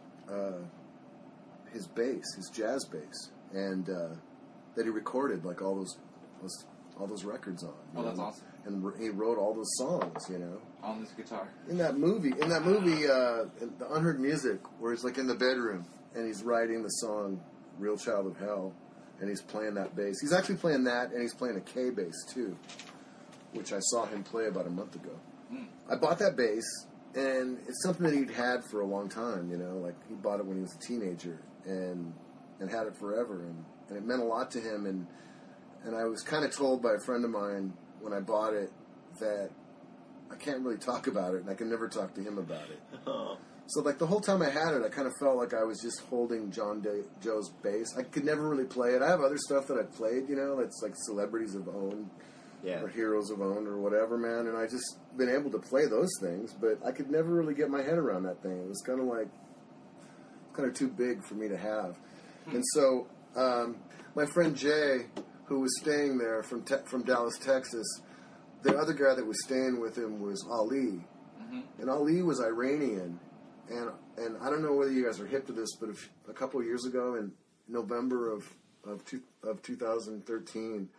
his bass, his jazz bass, and that he recorded like all those records on. Oh, that's awesome. And he wrote all those songs, On this guitar. In that movie, The Unheard Music, where he's like in the bedroom and he's writing the song "Real Child of Hell," and he's playing that bass. He's actually playing that, and he's playing a K bass too, which I saw him play about a month ago. I bought that bass, and it's something that he'd had for a long time. Like he bought it when he was a teenager, and had it forever, and it meant a lot to him. And I was kind of told by a friend of mine when I bought it that I can't really talk about it, and I can never talk to him about it. So, like, the whole time I had it, I kind of felt like I was just holding Joe's bass. I could never really play it. I have other stuff that I've played, that's like Celebrities of Own or Heroes of Own or whatever, man, and I just been able to play those things, but I could never really get my head around that thing. It was kind of too big for me to have. And so, my friend Jay, who was staying there from Dallas, Texas, the other guy that was staying with him was Ali. And Ali was Iranian. And I don't know whether you guys are hip to this, but a couple of years ago in November of 2013,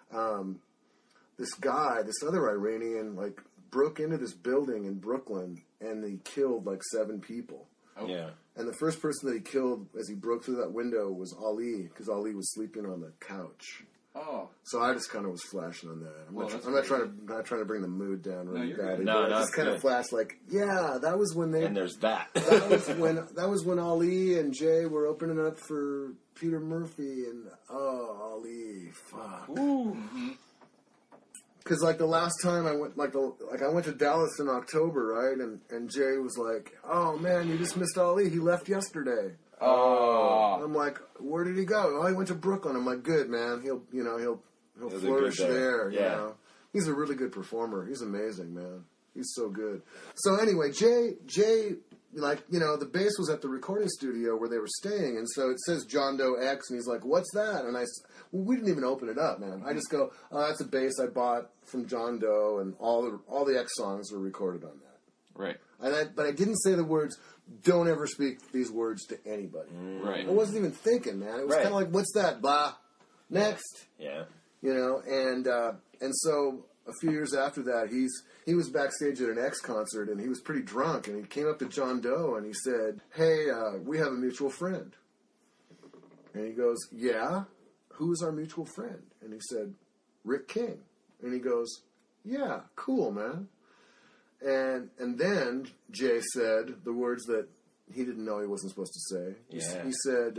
this other Iranian, like, broke into this building in Brooklyn, and he killed, like, 7 people. Oh. Yeah. And the first person that he killed as he broke through that window was Ali, because Ali was sleeping on the couch. Oh. So I just kind of was flashing on that. I'm not trying to bring the mood down really bad. No, I just kind of flashed like, yeah, that was when And there's that. that was when Ali and Jay were opening up for Peter Murphy, and Ali, fuck. Because like the last time I went, I went to Dallas in October, right? And Jay was like, "Oh man, you just missed Ali. He left yesterday." Oh. I'm like, "Where did he go?" "Oh, he went to Brooklyn." I'm like, "Good man. He'll flourish there." Yeah. You know? He's a really good performer. He's amazing, man. He's so good. So anyway, Jay, like, you know, the bass was at the recording studio where they were staying, and so it says John Doe X, and he's like, "What's that?" And we didn't even open it up, man. I just go, "Oh, that's a bass I bought from John Doe, and all the X songs were recorded on that." Right. But I didn't say the words, "Don't ever speak these words to anybody." Right. I wasn't even thinking, man. It was kind of like, "What's that?" Blah. Next. Yeah. You know, and so a few years after that, he was backstage at an X concert, and he was pretty drunk, and he came up to John Doe, and he said, "Hey, we have a mutual friend." And he goes, "Yeah? Who is our mutual friend?" And he said, "Rick King." And he goes, "Yeah, cool, man." And then Jay said the words that he didn't know he wasn't supposed to say. Yeah. He said,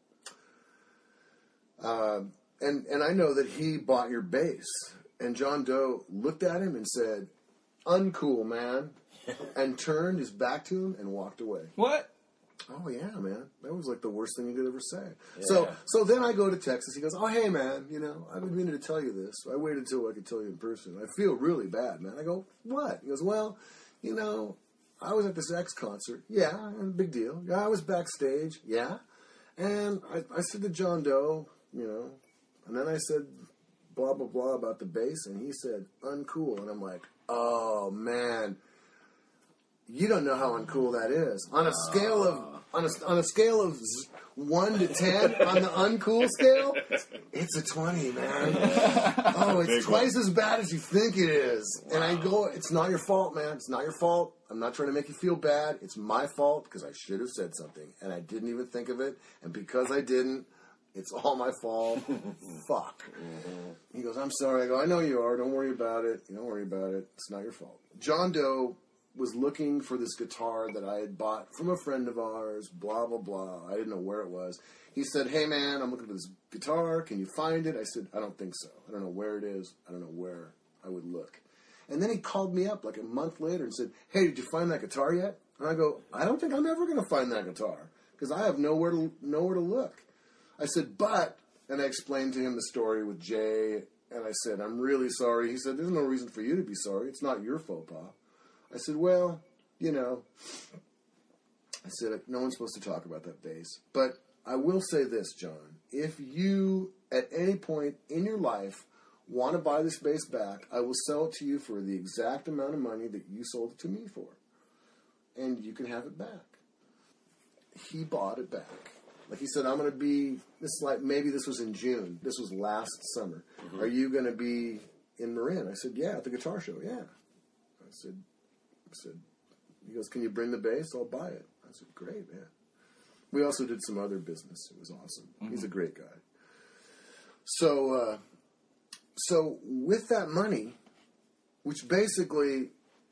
and I know that he bought your bass. And John Doe looked at him and said, "Uncool, man," and turned his back to him and walked away. What? Oh, yeah, man. That was like the worst thing he could ever say. Yeah. So then I go to Texas. He goes, "Oh, hey, man, you know, I've been meaning to tell you this. I waited until I could tell you in person. I feel really bad, man." I go, "What?" He goes, "Well, you know, I was at this X concert." "Yeah, big deal." "Yeah, I was backstage." "Yeah." And I said to John Doe, you know, and then I said blah, blah, blah about the bass, and he said, "Uncool." And I'm like, "Oh, man. You don't know how uncool that is." On a scale of 1 to 10 on the uncool scale, it's a 20, man. Oh, it's twice as bad as you think it is. And I go, "It's not your fault, man. It's not your fault. I'm not trying to make you feel bad. It's my fault because I should have said something, and I didn't even think of it. And because I didn't, it's all my fault. Fuck." He goes, "I'm sorry." I go, "I know you are. Don't worry about it. Don't worry about it. It's not your fault." John Doe was looking for this guitar that I had bought from a friend of ours, blah, blah, blah. I didn't know where it was. He said, "Hey, man, I'm looking for this guitar. Can you find it?" I said, "I don't think so. I don't know where it is. I don't know where I would look." And then he called me up like a month later and said, "Hey, did you find that guitar yet?" And I go, "I don't think I'm ever going to find that guitar because I have nowhere to look." I said, "But," and I explained to him the story with Jay, and I said, "I'm really sorry." He said, "There's no reason for you to be sorry. It's not your faux pas." I said, "Well, you know," I said, "no one's supposed to talk about that bass. But I will say this, John. If you, at any point in your life, want to buy this bass back, I will sell it to you for the exact amount of money that you sold it to me for. And you can have it back." He bought it back. Like he said, "I'm going to be," maybe this was in June. This was last summer. Mm-hmm. "Are you going to be in Marin?" I said, "Yeah, at the guitar show, yeah." I said, he goes, "Can you bring the bass? I'll buy it." I said, "Great, man." We also did some other business. It was awesome. Mm-hmm. He's a great guy. So with that money, which basically,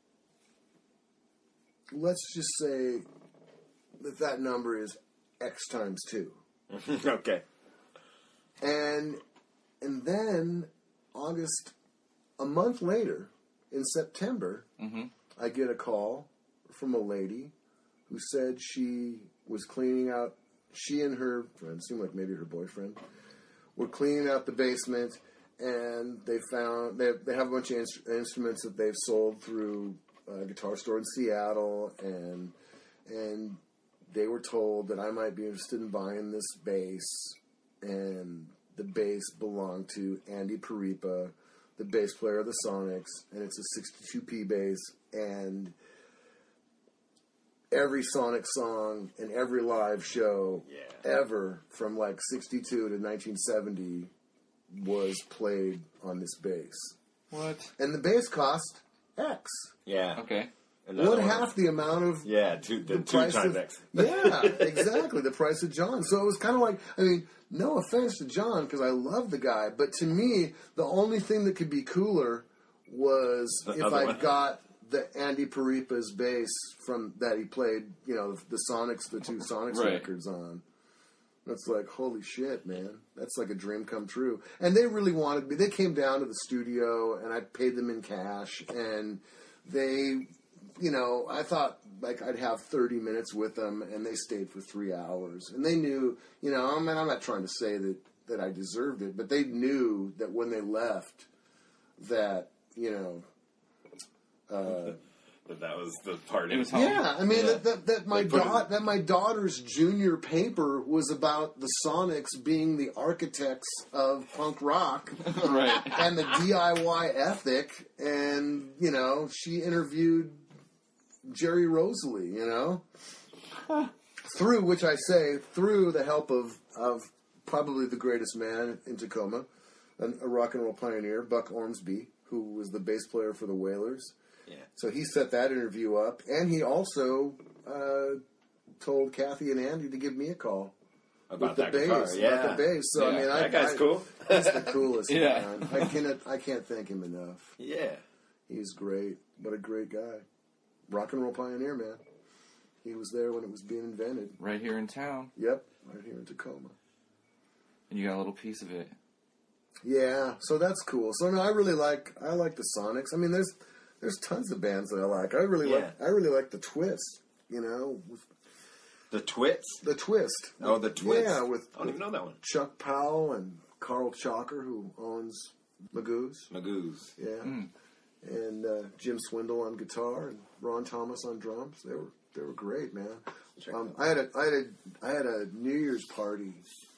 let's just say that number is X times 2. Okay. And then a month later, in September, I get a call from a lady who said she was cleaning out, she and her friend, seemed like maybe her boyfriend, were cleaning out the basement, and they have a bunch of instruments that they've sold through a guitar store in Seattle, and they were told that I might be interested in buying this bass, and the bass belonged to Andy Paripa, the bass player of the Sonics, and it's a 62P bass, and every Sonic song and every live show ever from like 62 to 1970 was played on this bass. What? And the bass cost X. Yeah. Okay. One half the amount of the price of X. Yeah, exactly, the price of John. So it was kind of like, I mean, no offense to John because I love the guy, but to me, the only thing that could be cooler was if I got the Andy Paripa's bass from that he played, you know, the Sonics, the two Sonics records on. It's like, holy shit, man. That's like a dream come true. And they really wanted me. They came down to the studio, and I paid them in cash. And they, I thought, like, I'd have 30 minutes with them, and they stayed for 3 hours. And they knew, I'm not trying to say that I deserved it, but they knew that when they left, that, that was the party. It was home. yeah, I mean Yeah. that my daughter's junior paper was about the Sonics being the architects of punk rock Right. and the DIY ethic, and she interviewed Jerry Rosalie, through the help of probably the greatest man in Tacoma, a rock and roll pioneer, Buck Ormsby, who was the bass player for the Wailers. Yeah. So he set that interview up, and he also told Kathy and Andy to give me a call About with the that bass. guitar, yeah. About the bass. So Yeah, I mean, that guy's cool. He's the coolest Yeah. man. I can't thank him enough. Yeah. He's great. What a great guy. Rock and roll pioneer, man. He was there when it was being invented. Right here in town. Yep, right here in Tacoma. And you got a little piece of it. Yeah, so that's cool. So no, I like the Sonics. I mean, there's tons of bands that I like. I really like the Twist. The Twits? The Twist. Oh, the Twits. Yeah, with I don't even know that one. Chuck Powell and Carl Chalker, who owns Magoo's. Magoo's. Yeah, and Jim Swindle on guitar and Ron Thomas on drums. They were great, man. I had a New Year's party.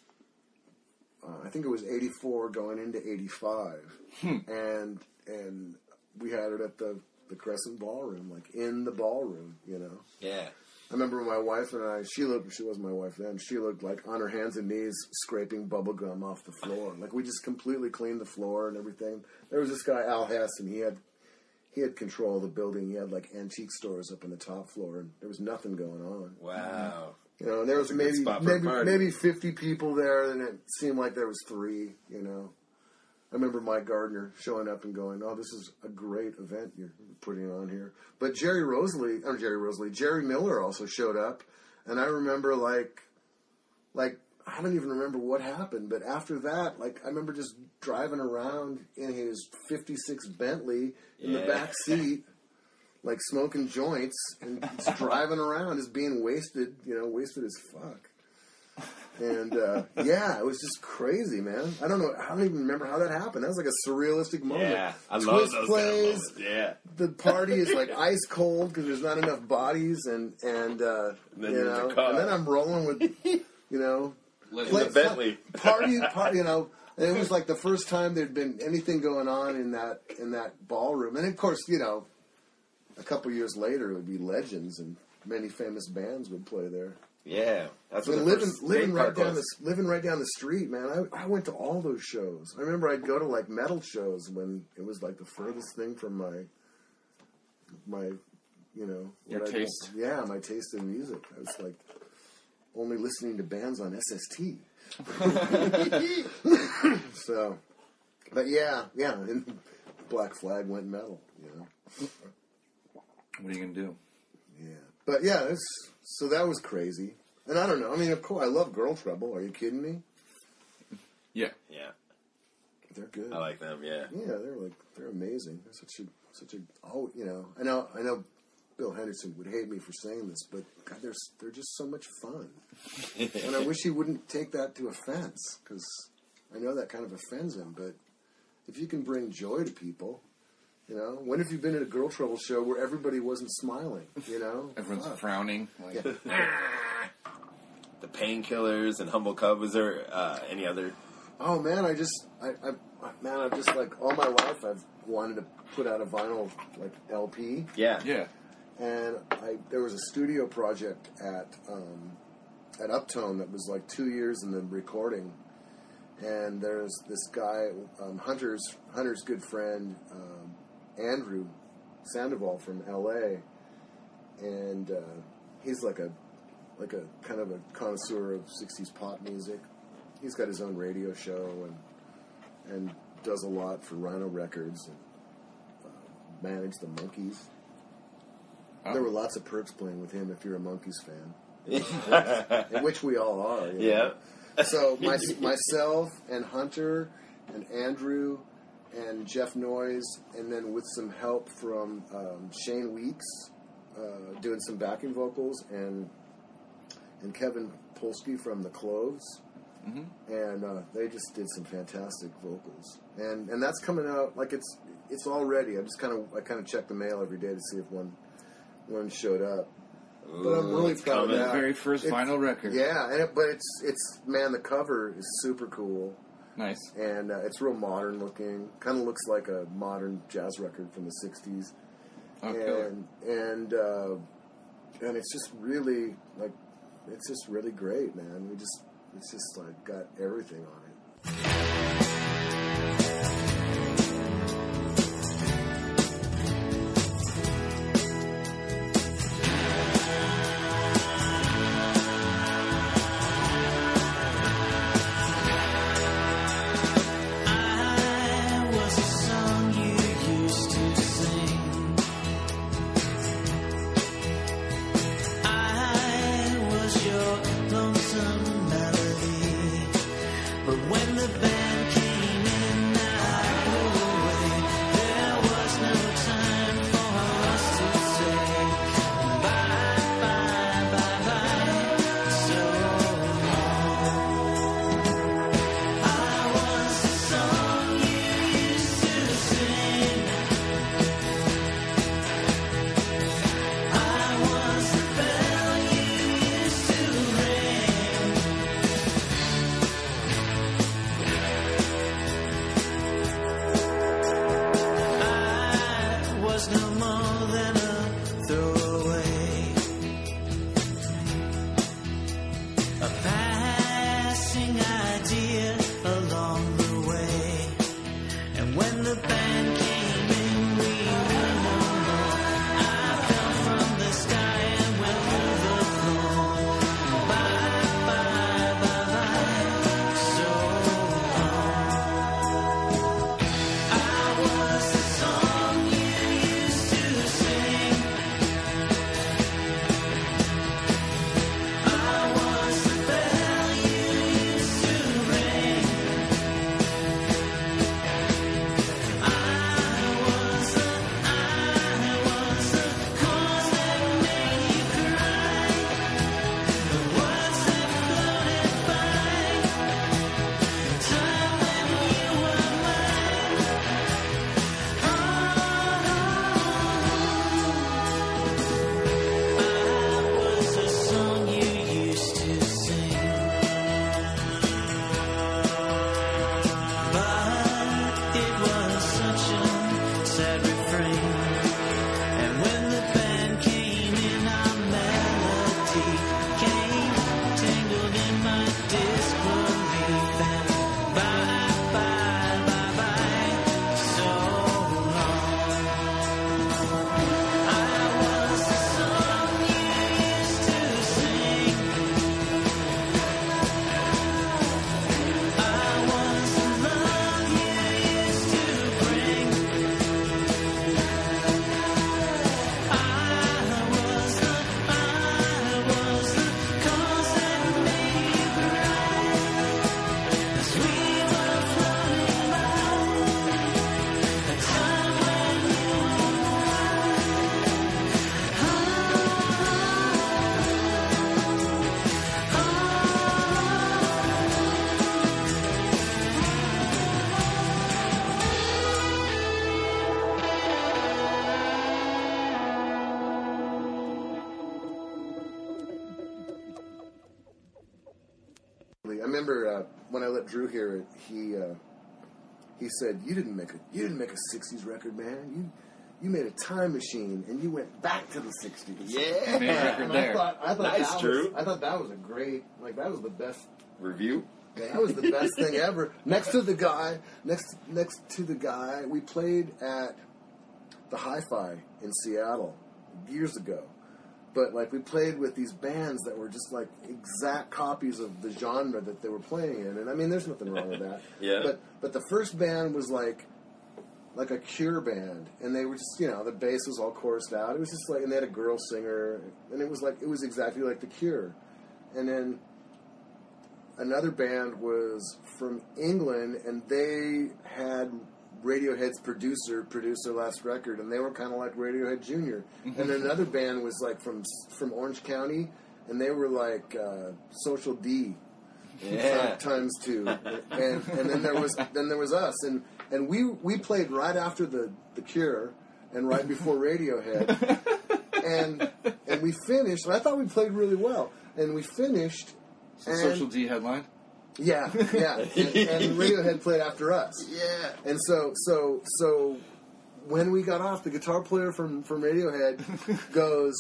I think it was '84 going into '85, and we had it at the Crescent Ballroom, like in the ballroom, Yeah. I remember my wife and I, she wasn't my wife then, she looked like on her hands and knees scraping bubble gum off the floor. Like, we just completely cleaned the floor and everything. There was this guy, Al Hess, and he had control of the building. He had, like, antique stores up on the top floor, and there was nothing going on. Wow. And there was That's a good spot for a party. maybe 50 people there, and it seemed like there was 3, I remember Mike Gardner showing up and going, "Oh, this is a great event you're putting on here." But Jerry Miller also showed up, and I remember like I don't even remember what happened, but after that, I remember just driving around in his '56 Bentley in the back seat, like smoking joints and just driving around, just being wasted as fuck. And, it was just crazy, man. I don't even remember how that happened. That was like a surrealistic moment. Yeah, I love Twist those plays, kind of moments. Yeah. the party is like ice cold because there's not enough bodies, and then you're in the car. and then I'm rolling with, In the Bentley. party, and it was like the first time there'd been anything going on in that ballroom. And of course, a couple years later it would be Legends, and many famous bands would play there. Yeah, that's what living right down the street, man. I went to all those shows. I remember I'd go to like metal shows when it was like the furthest thing from my Your taste. my taste in music. I was like only listening to bands on SST. So, but yeah, and Black Flag went metal. What are you gonna do? Yeah, but yeah, so that was crazy. And I don't know. I mean, of course, I love Girl Trouble. Are you kidding me? Yeah. Yeah. They're good. I like them, yeah. Yeah, they're amazing. They're such a I know Bill Henderson would hate me for saying this, but God, they're just so much fun. And I wish he wouldn't take that to offense, because I know that kind of offends him. But if you can bring joy to people, when have you been at a Girl Trouble show where everybody wasn't smiling? Everyone's frowning. Like, The Painkillers and Humble Cub. Was there any other? Oh man, I've just like all my life I've wanted to put out a vinyl like LP. Yeah. Yeah. And there was a studio project at Uptone that was like 2 years in the recording. And there's this guy, Hunter's good friend, Andrew Sandoval from L.A. And he's like a kind of a connoisseur of 60s pop music. He's got his own radio show and does a lot for Rhino Records and managed the Monkees. Oh. There were lots of perks playing with him if you're a Monkees fan. in which we all are. You know? So myself and Hunter and Andrew and Jeff Noyes, and then with some help from Shane Weeks doing some backing vocals, and Kevin Polsky from the Cloves, and they just did some fantastic vocals, and that's coming out like it's all ready. I kind of check the mail every day to see if one showed up. Ooh, but I'm really proud of that. Very first vinyl record. Yeah, but it's man, the cover is super cool. Nice. And it's real modern looking. Kind of looks like a modern jazz record from the 60s. Okay. And it's just really like, it's just really great, man. It's just like got everything on it. I remember when I let Drew hear it, he said, "You didn't make a '60s record, man. You made a time machine and you went back to the '60s." Yeah, and I thought nice, Drew. I thought that was a great, like that was the best review. That was the best thing ever. Next to the guy, we played at the Hi-Fi in Seattle years ago. But like we played with these bands that were just like exact copies of the genre that they were playing in, and I mean, there's nothing wrong with that. Yeah. But the first band was like like a Cure band, and they were just, you know, the bass was all chorused out. It was just like, and they had a girl singer, and it was exactly like the Cure. And then another band was from England, and they had Radiohead's producer produce their last record, and they were kind of like Radiohead Jr. And then another band was like from Orange County, and they were like Social D. Yeah. Times 2, and then there was us, and we played right after the Cure and right before Radiohead, and we finished. And I thought we played really well, and we finished. And Social D headline. Yeah, and Radiohead played after us. Yeah. And so when we got off, the guitar player from Radiohead goes,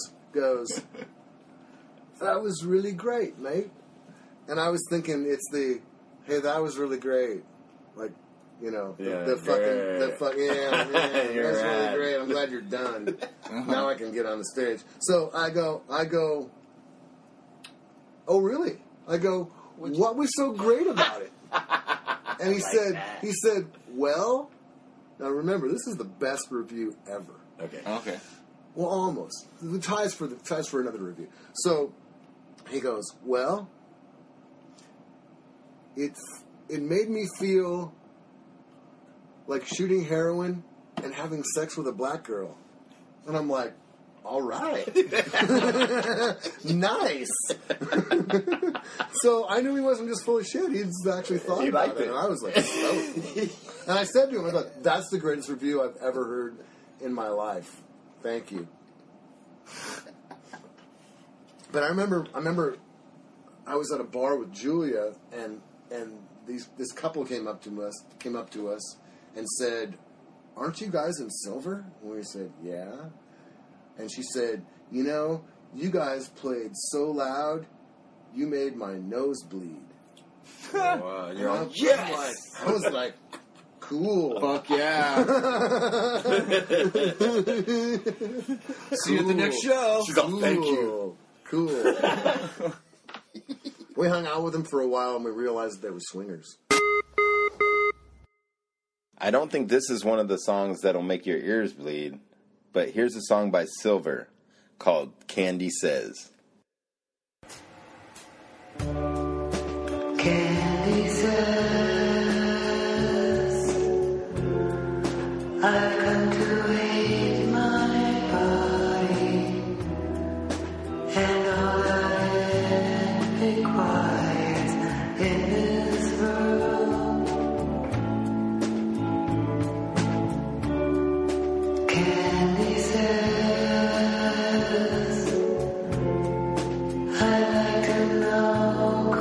"That was really great, mate." And I was thinking, it's the, "Hey, that was really great," like, you know, the fucking, yeah, that's really great. I'm glad you're done. Now I can get on the stage. So I go, "Oh, really?" I go, "What was so great about it?" And he said, "Well, now remember, this is the best review ever." Okay. Well, almost. The ties for another review. So he goes, "Well, it made me feel like shooting heroin and having sex with a black girl." And I'm like, "All right." Nice. So I knew he wasn't just full of shit. He actually thought about it. And I was like, "Oh." And I said to him, I thought, "That's the greatest review I've ever heard in my life. Thank you." But I remember I was at a bar with Julia, and this couple came up to us and said, "Aren't you guys in Silver?" And we said, "Yeah." And she said, "You know, you guys played so loud, you made my nose bleed." Wow, you're all, yes! I was like, cool. Fuck yeah. See you at the next show. She's all, "Thank you." Cool. We hung out with them for a while, and we realized they were swingers. I don't think this is one of the songs that'll make your ears bleed, but here's a song by Silver called "Candy Says." Candy says, I've come to hate my body, and all that it requires in this world. Candy says, I'd like to know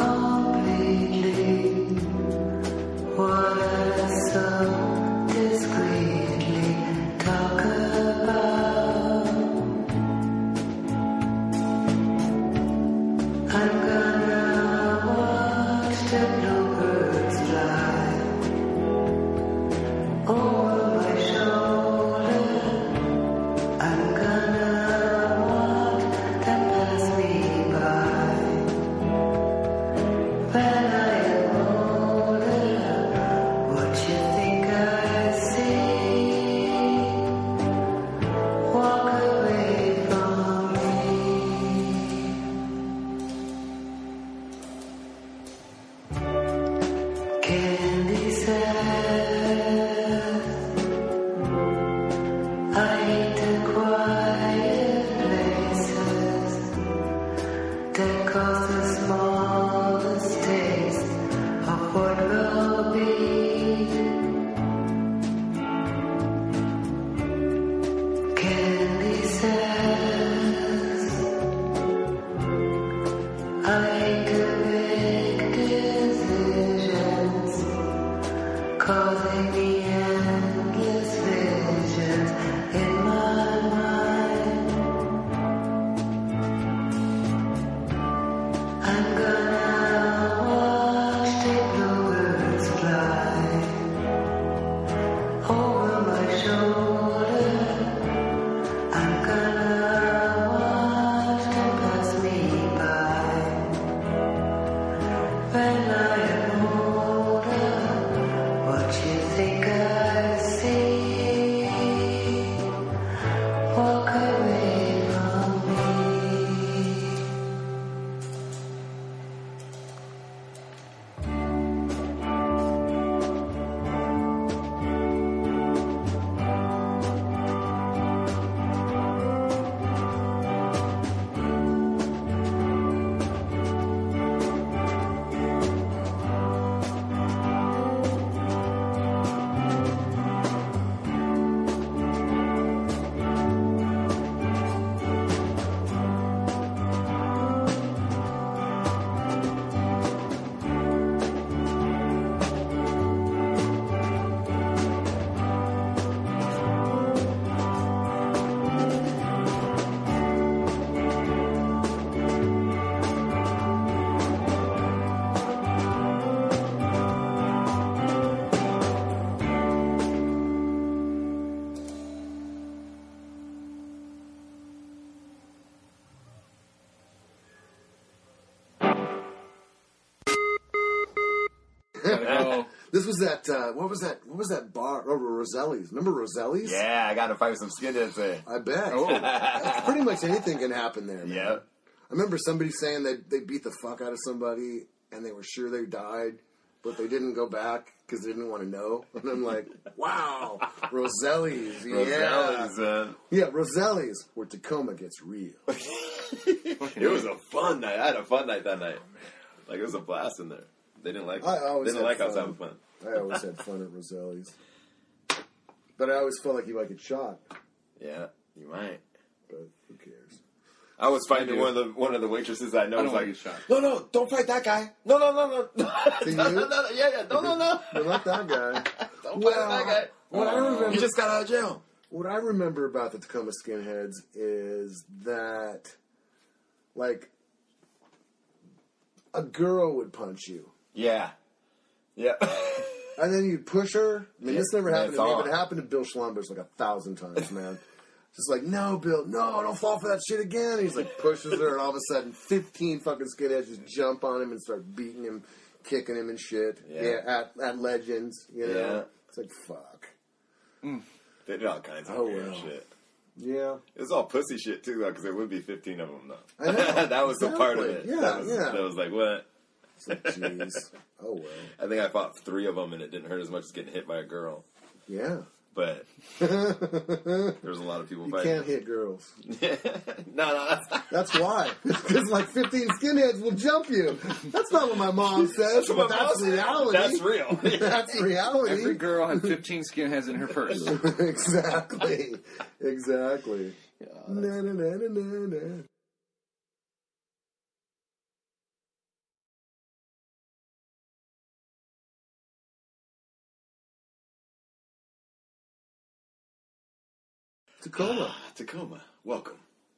Gotta go. This was that, what was that bar? Oh, Roselli's. Remember Roselli's? Yeah, I got to fight with some skinheads there. I bet. Oh. Pretty much anything can happen there, man. Yeah. I remember somebody saying that they beat the fuck out of somebody and they were sure they died, but they didn't go back because they didn't want to know. And I'm like, wow, Roselli's, yeah. Roselli's, man. Yeah, Roselli's, where Tacoma gets real. It was a fun night. I had a fun night that night. Like, it was a blast in there. They didn't like it. I always They didn't had like us fun. having fun. I always had fun at Roselli's. But I always felt like you might get shot. Yeah, you might. But who cares? I was fighting one of the waitresses I know I was don't want like, to get shot. no, don't fight that guy. No. To No, you? no, yeah, no. You're not that guy. Don't fight that guy. What I remember, He just got out of jail. what I remember about the Tacoma skinheads is that, like, a girl would punch you. Yeah. And then you'd push her. I mean, Yeah, this never happened to that's me, all. but it happened to Bill Schlumbers like 1,000 times, man. Just like, no, Bill, no, don't fall for that shit again. And he's like, pushes her, and all of a sudden, 15 fucking skinheads just jump on him and start beating him, kicking him and shit. Yeah. At Legends, you know? Yeah. It's like, fuck. They did all kinds of Oh, weird well. shit. Yeah. It was all pussy shit, too, though, because there would be 15 of them, though. I know. That was the part of it. Exactly. Yeah, That was like, what? It's like, jeez. Oh, well. I think I fought 3 of them, and it didn't hurt as much as getting hit by a girl. Yeah. But there's a lot of people You fighting. can't hit girls. No. That's why. Because like 15 skinheads will jump you. That's not what my mom says, but that's reality. That's real. That's reality. Every girl had 15 skinheads in her purse. Exactly. Na, na, na, na, na, na. Tacoma. Welcome.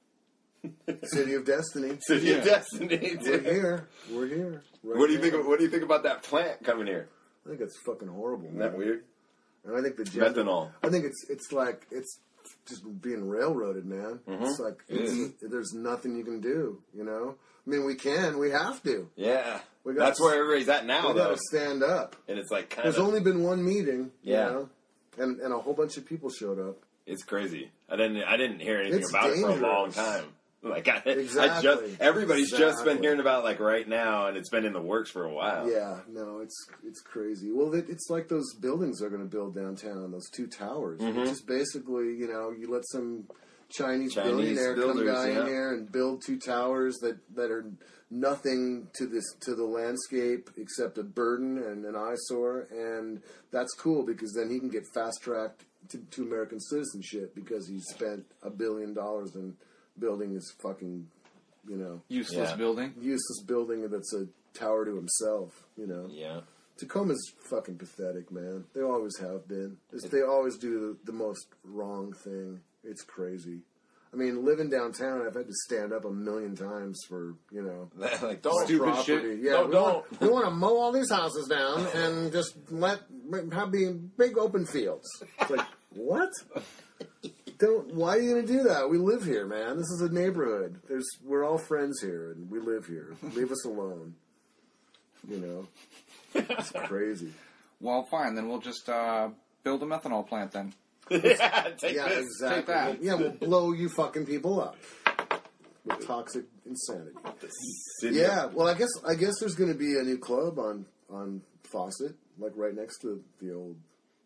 City of Destiny. City of Destiny. We're here. Right What do you now. think? What do you think about that plant coming here? I think it's fucking horrible. Isn't that man. weird? And I think the Methanol. I think it's like it's just being railroaded, man. It's like there's nothing you can do. You know. I mean, we have to. Yeah. We gotta- That's where everybody's at now, We though. got to stand up. And it's like kind There's of. only been one meeting. Yeah. You know? And a whole bunch of people showed up. It's crazy. I didn't hear anything It's about it for a long dangerous. time. Like Exactly. everybody's just been Exactly. hearing about it, like right now, and it's been in the works for a while. Yeah, no, it's crazy. Well, it's like those buildings they're going to build downtown, those 2 towers. It's just basically, you know, you let some Chinese billionaire come builders, down yeah. here and build 2 towers that are nothing to the landscape except a burden and an eyesore, and that's cool because then he can get fast tracked to American citizenship because he spent $1 billion in building his fucking, you know, Useless building. useless building that's a tower to himself, you know. Yeah. Tacoma's fucking pathetic, man. They always have been. They always do the most wrong thing. It's crazy. I mean, living downtown, I've had to stand up 1,000,000 times for, you know, Like, don't. Stupid property. shit. Yeah, No, we want to mow all these houses down and just have big open fields. It's like, what? Why are you going to do that? We live here, man. This is a neighborhood. We're all friends here, and we live here. Leave us alone. You know? It's crazy. Well, fine. Then we'll just build a methanol plant then. Take Yeah, this. exactly. Take that. Yeah, we'll blow you fucking people up with toxic insanity. City Yeah, well, I guess there's going to be a new club on Fawcett, like right next to the old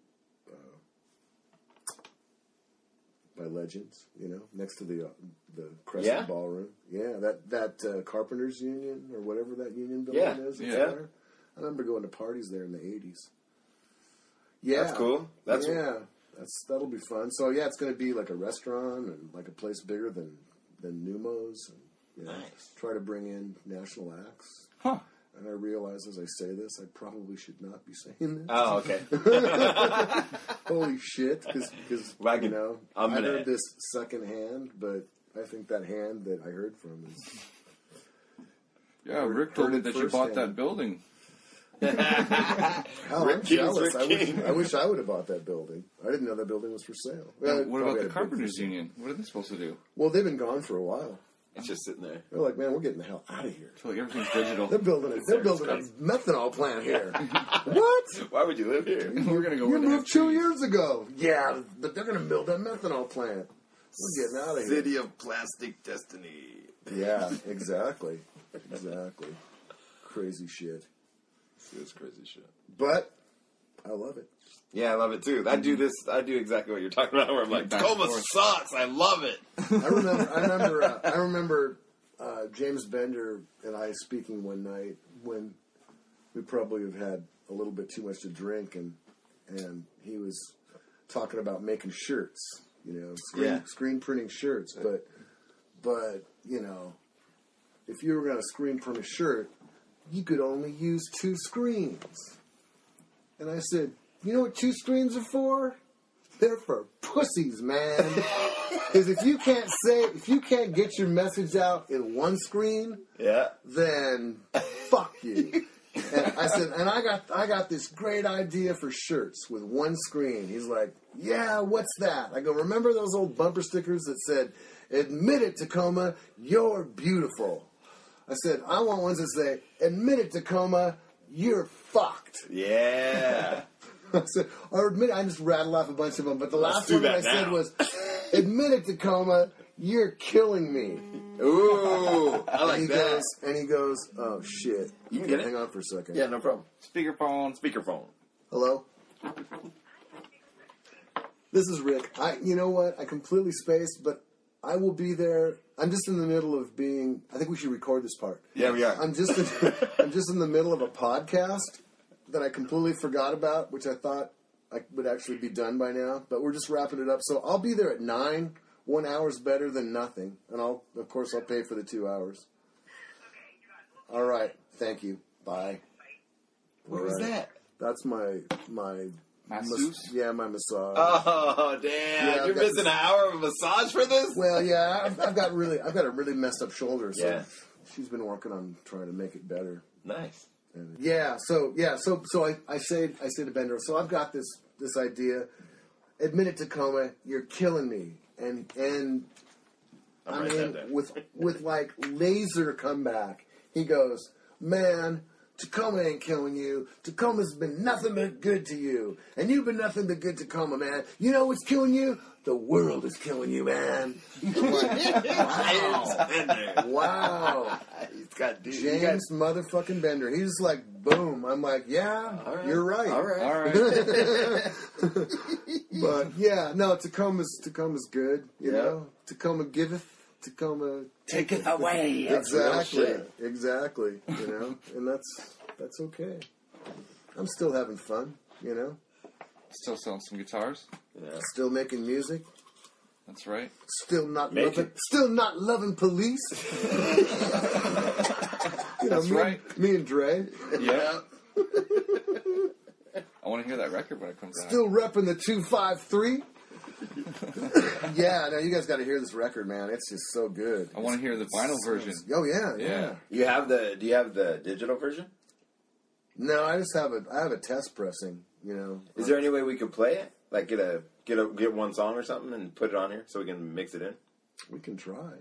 by Legends, you know, next to the Crescent Yeah? Ballroom. Yeah, that Carpenters Union or whatever that union building Yeah, is. It's yeah. there. I remember going to parties there in the 80s. Yeah, That's cool. That'll be fun. So yeah, it's going to be like a restaurant and like a place bigger than Numos. And, you know, Nice. Try to bring in national acts. Huh. And I realize as I say this, I probably should not be saying this. Oh, okay. Holy shit! Because Well, you know, I'm I gonna- heard this secondhand, but I think that hand that I heard from is Yeah, Heard- Rick told heard me it that you bought firsthand. that building. oh, Rick I'm King's jealous. Rick King. I wish I would have bought that building. I didn't know that building was for sale. What Probably about had the a big Carpenters for sale. Union? What are they supposed to do? Well, they've been gone for a while. It's just sitting there. They're like, man, we're getting the hell out of here. I feel like everything's digital. They're building a methanol plant here. What? Why would you live here? We're gonna go. You where they moved have 2 trees. years ago. Yeah, but they're going to build that methanol plant. We're getting out of here. City of plastic destiny. Yeah, exactly. Exactly. Crazy shit. It's crazy shit. But I love it. Yeah, I love it too. I do this. I do exactly what you're talking about. Where I'm like, Back and Tacoma forth. sucks. I love it. I remember James Bender and I speaking one night when we probably have had a little bit too much to drink, and he was talking about making shirts, screen printing shirts. But you know, if you were going to screen print a shirt, you could only use 2 screens. And I said, you know what 2 screens are for? They're for pussies, man. Because if you can't get your message out in 1 screen, Yeah. then fuck you. And I said, and I got this great idea for shirts with 1 screen. He's like, yeah, what's that? I go, remember those old bumper stickers that said, admit it, Tacoma, you're beautiful. I said, I want ones that say, admit it, Tacoma, you're fucked. Yeah. I said, or admit it, I just rattled off a bunch of them, but the last do one that I that said now. was, admit it, Tacoma, you're killing me. Ooh, I like and he that. Goes, and he goes, oh shit. You can get it? Hang on for a second. Yeah, no problem. Speakerphone. Hello? This is Rick. You know what? I completely spaced, but I will be there. I'm just in the middle of being. I think we should record this part. Yeah, we are. I'm just in the middle of a podcast that I completely forgot about, which I thought I would actually be done by now. But we're just wrapping it up. So I'll be there at 9. 1 hour's better than nothing, and I'll pay for the 2 hours. All right. Thank you. Bye. What was that? That's my Masseuse? yeah, my massage. Oh damn! Yeah, You're missing an hour of a massage for this? Well, yeah, I've got a really messed up shoulder, so Yeah. she's been working on trying to make it better. Nice. And so I say to Bender, so I've got this idea. Admit it, Tacoma, you're killing me, and I write mean that down. with like laser comeback. He goes, man, Tacoma ain't killing you. Tacoma's been nothing but good to you. And you've been nothing but good to Tacoma, man. You know what's killing you? The world is killing you, man. Wow. He's got dude. James motherfucking Bender. He's like, boom. I'm like, yeah, you're right. All right. All right. But yeah, no, Tacoma's good. You know, Tacoma giveth, Tacoma Take it away. Exactly. You know, and that's okay. I'm still having fun. You know, Still selling some guitars. still making music. That's right. Still not Make loving police. You know, That's right. Me and Dre. Yeah. I want to hear that record when it comes out. Still repping the 253. Yeah, no, you guys got to hear this record, man. It's just so good. I want to hear the vinyl version. Oh yeah. Do you have the digital version? No, I just have a test pressing. You know, Is there any way we could play it? Like get one song or something and put it on here so we can mix it in? we can try.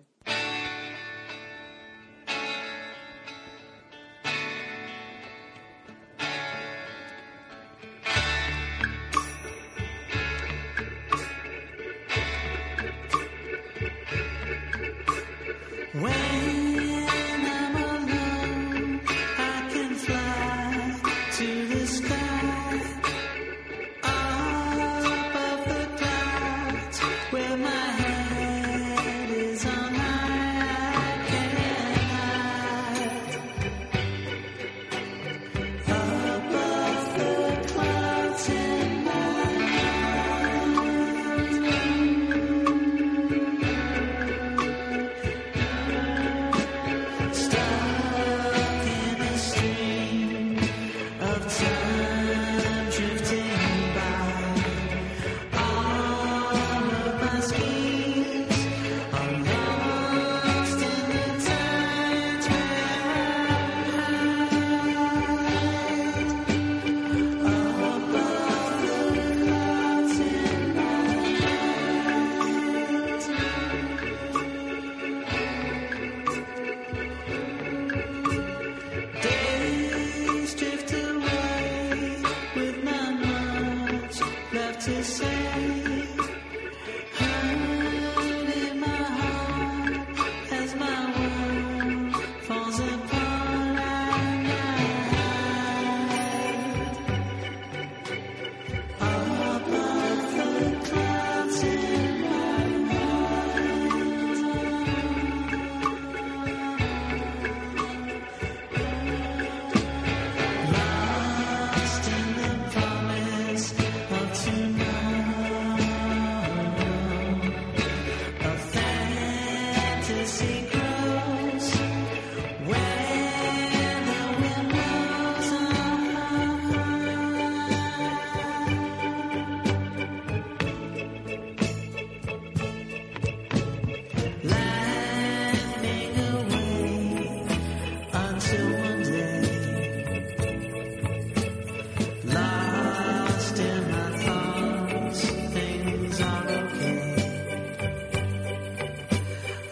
When I'm alone, I can fly to the sky, up of the clouds, where my head is on high. I can hide above the clouds in my stuck in a stream of time drifting by. All of my schemes are lost in the tides where I hide above the clouds in my night.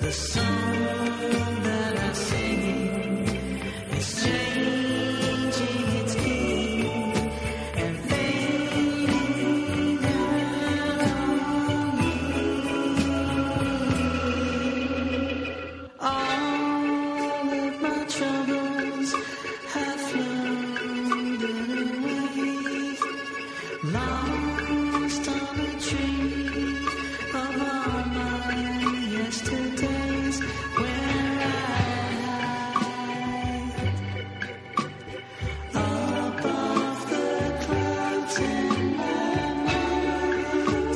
The song that I'm singing is changing its key and fading out on me. All of my troubles have floated away, lost on the tree of all my yesterdays, where I hide above the clouds in my mind.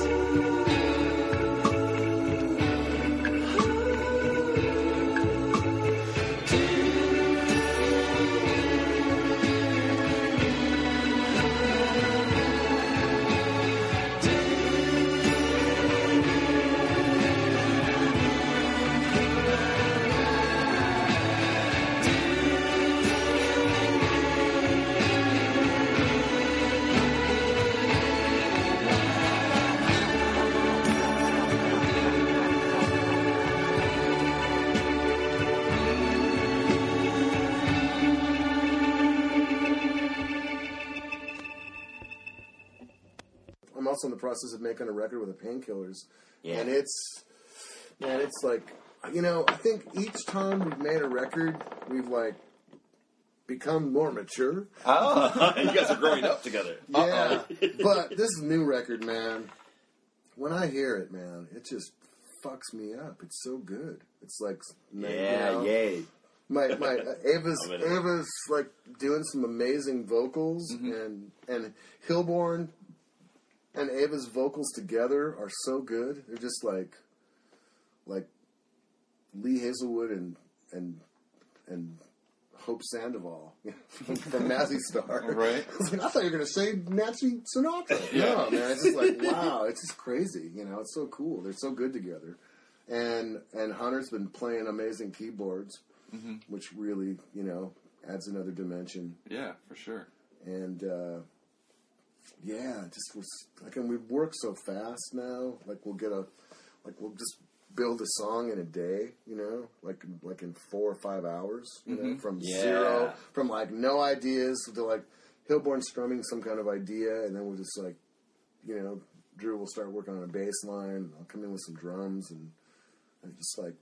I'm also in the process of making a record with the Painkillers, Yeah. and it's like, you know, I think each time we've made a record, we've like become more mature. Oh, you guys are growing up together. Yeah, but this new record, man, when I hear it, man, it just fucks me up. It's so good. It's like, Yeah, you know, yay. My Ava's I'm in it. Ava's like doing some amazing vocals, and Hillborn and Ava's vocals together are so good. They're just like Lee Hazelwood and Hope Sandoval from Mazzy Star. Right. I was like, I thought you were gonna say Nancy Sinatra. No, man, it's just like, wow, it's just crazy. You know, it's so cool. They're so good together. And Hunter's been playing amazing keyboards, which really, you know, adds another dimension. Yeah, for sure. And yeah, just was like, and we work so fast now. Like we'll just build a song in a day, you know, like in 4 or 5 hours, you know, from zero, from like no ideas to like Hillborn strumming some kind of idea, and then we'll just like, you know, Drew will start working on a bass line. I'll come in with some drums, and just like,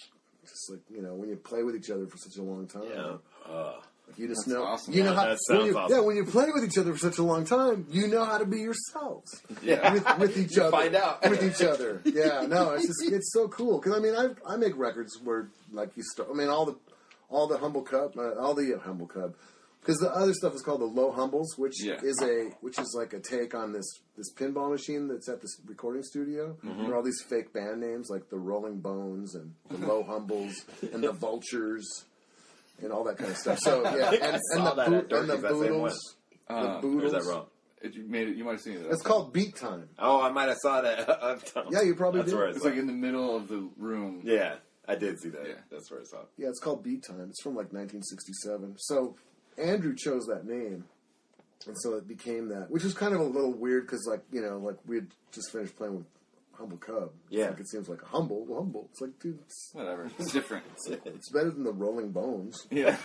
you know, when you play with each other for such a long time, you just know, awesome. you know how, that sounds awesome. yeah, when you play with each other for such a long time, you know how to be yourselves. Yeah. With each You other. find out. With each other. Yeah, no, it's so cool. Because, I mean, I make records where, like, you start, I mean, all the Humble Cub, Humble Cub. Because the other stuff is called the Low Humbles, which is like a take on this pinball machine that's at this recording studio. There are all these fake band names, like the Rolling Bones and the Low Humbles and the Vultures and all that kind of stuff. So, yeah, and the Boodles. Or is that wrong? You might have seen it. It's called Beat Time. Oh, I might have saw that. Yeah, you probably That's did. where I It's saw like in the middle of the room. Yeah, I did see that. Yeah. That's where I saw it. Yeah, it's called Beat Time. It's from like 1967. So Andrew chose that name, and so it became that, which is kind of a little weird because, like, you know, like we had just finished playing with Humble Cub. It's Yeah. like, it seems like a humble. It's like, dude, Whatever. It's different. it's better than the Rolling Bones. Yeah.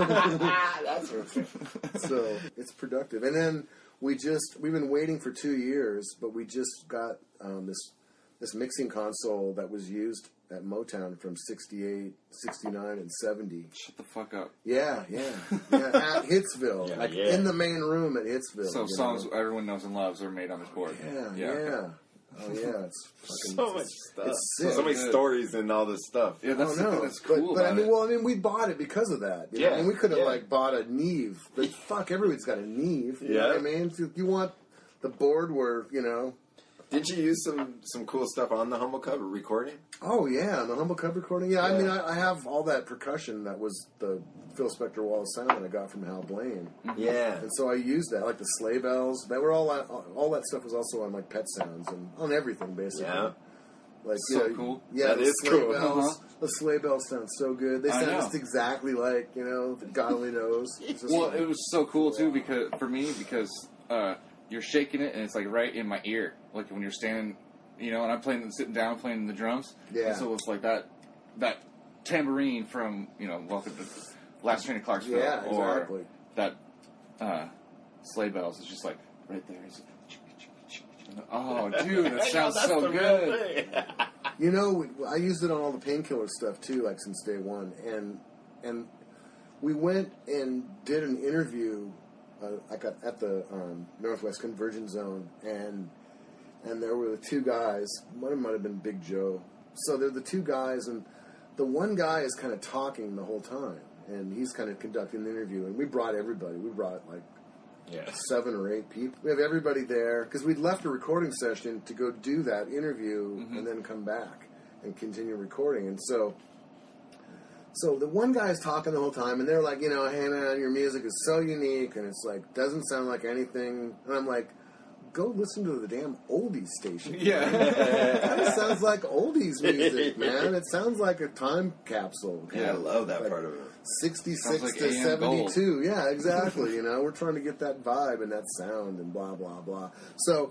That's perfect. So it's productive. And then we've been waiting for 2 years, but we just got this mixing console that was used at Motown from 68, 69, and 70. Shut the fuck up. Yeah, at Hitsville, in the main room at Hitsville. So songs everyone knows and loves are made on this board. Yeah. Oh yeah, it's fucking So much stuff. It's sick. So many good. stories and all this stuff. Yeah, that's the thing that's cool but about I it. mean, we bought it because of that. You know? Yeah, I mean, we could have yeah. like bought a Neve, but fuck, everybody's got a Neve. You know Yeah. what I mean? If you want the board where, you know. Did you use some cool stuff on the Humble Cub recording? Oh yeah, the Humble Cub recording. Yeah, I mean, I have all that percussion that was the Phil Spector Wall of Sound I got from Hal Blaine. Yeah. And so I used that, like the sleigh bells. They were all that stuff was also on like Pet Sounds and on everything basically. Yeah. Like, So you know, cool. Yeah, That the is sleigh cool. bells. The sleigh bells sound so good. They I sound know. just exactly like, you know, God only knows. It's just Well, like, it was so cool too because you're shaking it and it's like right in my ear, like when you're standing, you know, and I'm sitting down playing the drums. Yeah. And so it's like that. that tambourine from, Welcome to Last Train to Clarksville. Yeah, exactly. Or that sleigh bells. It's just like, right there. It's oh, dude, that sounds so good. I used it on all the Painkiller stuff, too, like, since day one. And we went and did an interview at the Northwest Convergence Zone, and there were the two guys. One of them might have been Big Joe. So they're the two guys, and the one guy is kind of talking the whole time, and he's kind of conducting the interview. And we brought everybody. We brought, 7 or 8 people. We have everybody there, because we'd left a recording session to go do that interview and then come back and continue recording. And so the one guy's talking the whole time, and they're like, hey man, your music is so unique, and it's like, doesn't sound like anything. And I'm like, go listen to the damn oldies station. Yeah. It kind of sounds like oldies music, man. It sounds like a time capsule. Yeah, I love that part of it. 66 like to AM 72. gold. Yeah, exactly. We're trying to get that vibe and that sound and blah, blah, blah. So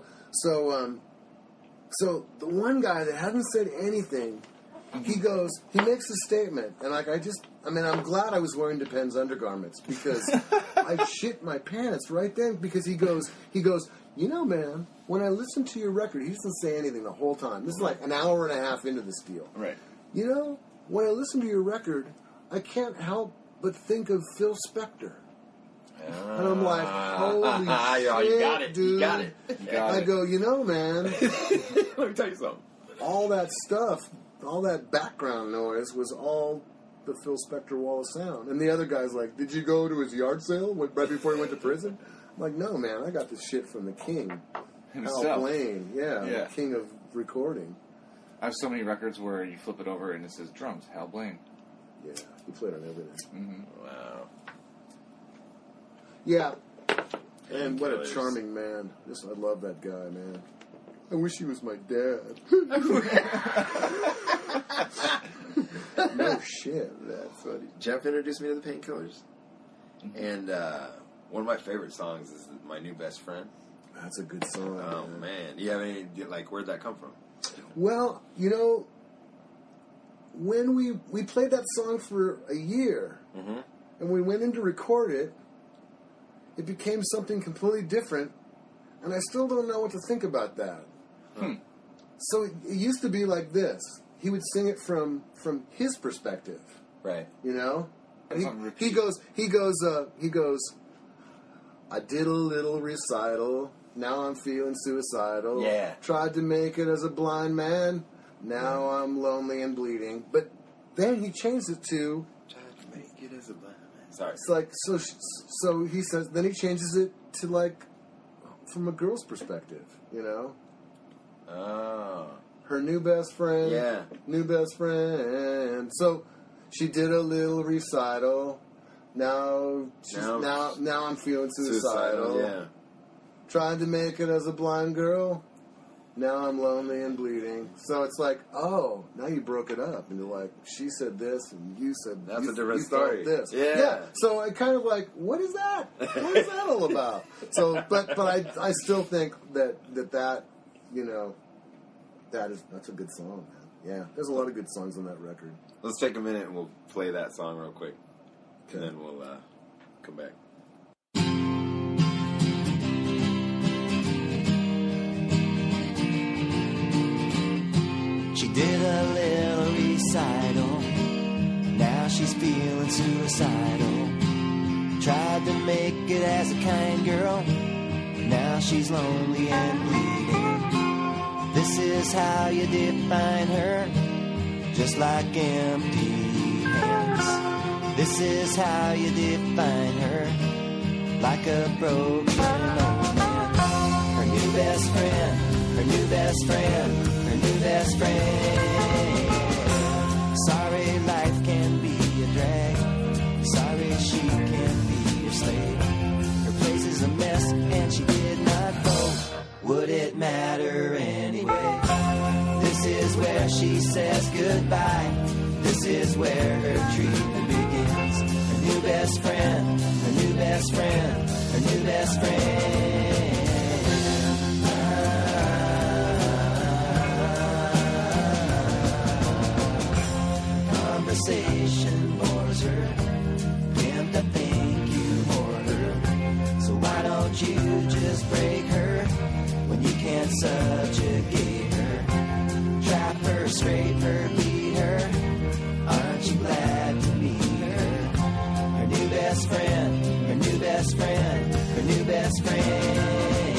the one guy that hadn't said anything, he makes a statement, and I'm glad I was wearing Depends undergarments, because I shit my pants right then, because he goes, man, when I listen to your record, he doesn't say anything the whole time. This is like an hour and a half into this deal. Right. When I listen to your record, I can't help but think of Phil Spector. And I'm like, holy shit, you got it, dude. you got it. I go, man, Let me tell you something. all that stuff, all that background noise was all the Phil Spector Wall of Sound. And the other guy's like, did you go to his yard sale right before he went to prison? I'm like, no, man, I got this shit from the king. Himself. Hal Blaine, the king of recording. I have so many records where you flip it over and it says drums, Hal Blaine. Yeah, he played on everything. Mm-hmm. Wow. Yeah. And what a charming man. I love that guy, man. I wish he was my dad. No shit. That's funny. Jeff introduced me to the Painkillers. And one of my favorite songs is My New Best Friend. That's a good song. Oh, man. Do you have any, where'd that come from? Well, when we played that song for a year, and we went in to record it, it became something completely different, and I still don't know what to think about that. So it used to be like this. He would sing it from his perspective. Right. And he goes, I did a little recital, now I'm feeling suicidal. Yeah. Tried to make it as a blind man, now I'm lonely and bleeding. But then he changed it to, Tried to make it as a blind man. Sorry. it's like, so he says, then he changes it to from a girl's perspective, Oh. Her new best friend. Yeah. New best friend. So she did a little recital. Now I'm feeling suicidal. Yeah. Tried to make it as a blind girl. Now I'm lonely and bleeding. So it's like, oh, now you broke it up. And you're like, she said this and you said That's you, a different you felt story. this. Yeah. So I kind of like, what is that? What is that all about? So, but I still think that that's a good song, man. Yeah, there's a lot of good songs on that record. Let's take a minute and we'll play that song real quick. Okay. And then we'll come back. She did a little recital. Now she's feeling suicidal. Tried to make it as a kind girl. Now she's lonely and bleeding. This is how you define her. Just like empty hands. This is how you define her. Like a broken old man. Her new best friend. Her new best friend. Her new best friend. Sorry life can be a drag. Sorry she can be your slave. Her place is a mess and she did not vote. Would it matter anyway? This is where she says goodbye. This is where her treatment begins. Her new best friend. Her new best friend. Her new best friend. conversation bores her. Pimp, I think you hoard her. So why don't you just break her when you can't subjugate her? Trap her, scrape her, beat her. Aren't you glad to meet her? Her new best friend, her new best friend, her new best friend.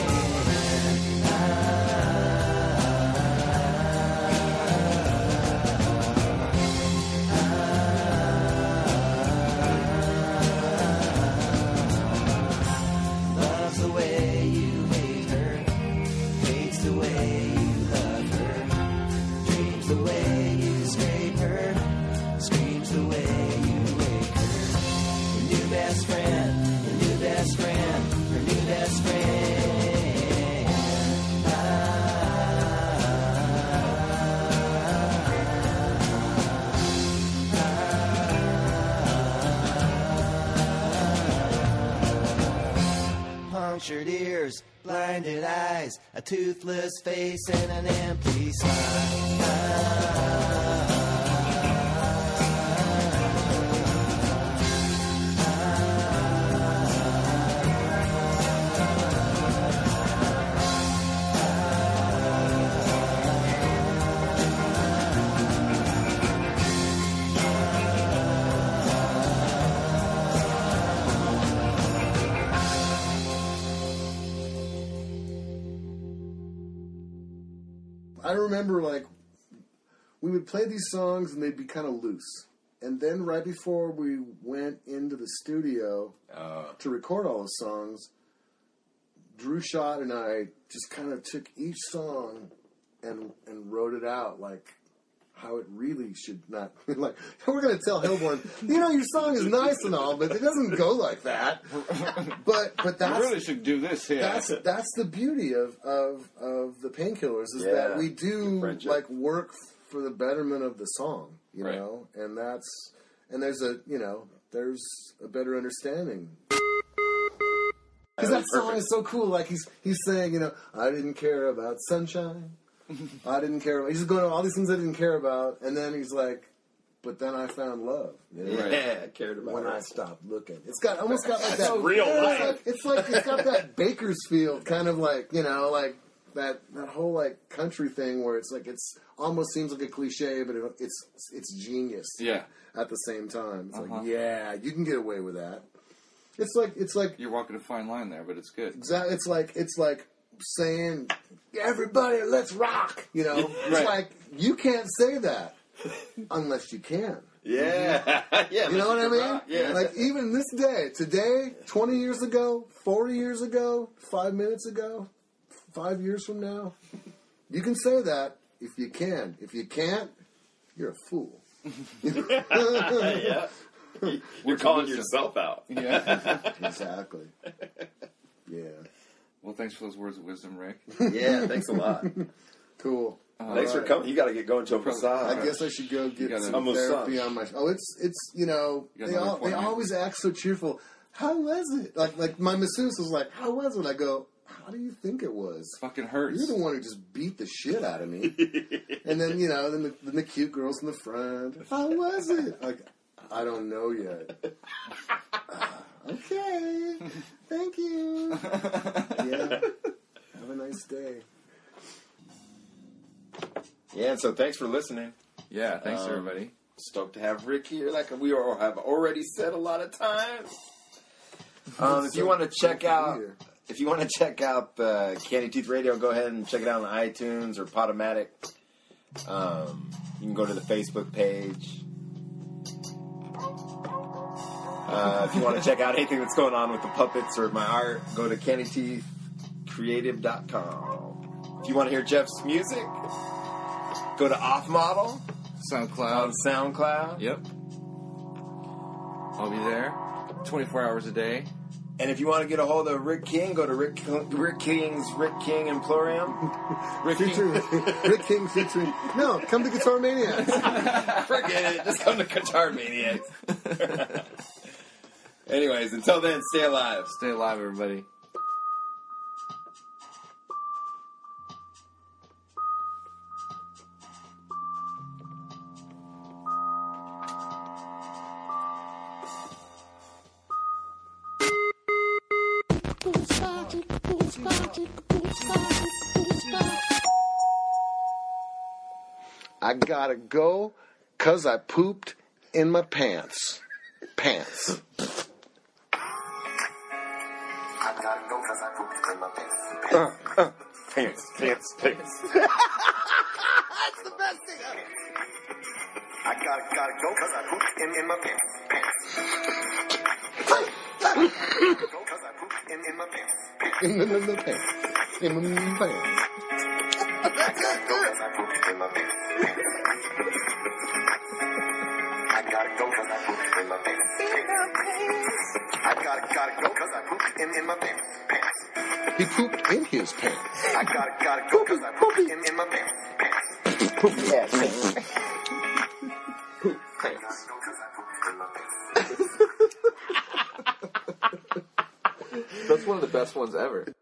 Loves the way you hate her, hates the way you love her, dreams the way you scrape her, screams the way you wake her. Her new best friend, her new best friend, her new best friend. Punctured ears, blinded eyes, a toothless face, and an empty I remember, like, we would play these songs and they'd be kind of loose. And then right before we went into the studio to record all those songs, Drew Schott and I just kind of took each song and wrote it out, like, how it really should not... Like, we're going to tell Hillborn, you know, your song is nice and all, but it doesn't go like that. But that's... You really should do this, yeah. That's the beauty of the Painkillers, is that we do, like, work for the betterment of the song, you know? And there's a better understanding. Because that song is so cool. Like, he's saying, you know, I didn't care about sunshine. I didn't care about... He's just going to all these things I didn't care about. And then he's like, but then I found love. You know? Yeah, I cared about when it. I stopped looking. It's got almost got like that... real life. It's like it's got that Bakersfield kind of like, you know, like that whole like country thing where it's like it's almost seems like a cliche, but it's genius. Yeah. At the same time. It's like, yeah, you can get away with that. It's like you're walking a fine line there, but it's good. Exactly. It's like saying, everybody, let's rock. You know, it's like you can't say that unless you can. Yeah, yeah. You know what I mean? Yeah. Like even this day, today, 20 years ago, 40 years ago, 5 minutes ago, 5 years from now, you can say that if you can. If you can't, you're a fool. Yeah. You're calling yourself out. Yeah. Exactly. Yeah. Well, thanks for those words of wisdom, Rick. Yeah, thanks a lot. Cool. Thanks for coming. You got to get going to a massage. I guess I should go get some a therapy massage. on my... Oh, it's you know, they always act so cheerful. How was it? Like my masseuse was like, how was it? I go, how do you think it was? Fucking hurts. You're the one who just beat the shit out of me. And then, you know, then the cute girls in the front. How was it? Like, I don't know yet. Okay. Thank you. Yeah. Have a nice day. Yeah, and so thanks for listening. Yeah, thanks everybody. Stoked to have Rick here, like we have already said a lot of times. If you want to check out Candy Teeth Radio, go ahead and check it out on iTunes or Podomatic. You can go to the Facebook page. If you want to check out anything that's going on with the puppets or my art, go to candyteethcreative.com. If you want to hear Jeff's music, go to Off Model SoundCloud. on SoundCloud. Yep. I'll be there 24 hours a day. And if you want to get a hold of Rick King, go to Rick King's Rick King Emporium. Rick King featuring... No, come to Guitar Maniacs. Forget it. Just come to Guitar Maniacs. Anyways, until then, stay alive. Stay alive, everybody. I gotta go 'cause I pooped in my pants. Pants. I gotta go 'cause I pooped in my pants. Pants. That's the best thing ever. I gotta go 'cause I pooped in my pants. Go 'cause I pooped in my pants. In the pants. In the pants. That's it. Go 'cause I pooped in my pants. I gotta go 'cause I pooped in my pants. I gotta go 'cause I pooped in my pants. He pooped in his pants. I gotta go 'cause I pooped in my pants. Pooped ass pants. Poop pants. That's one of the best ones ever.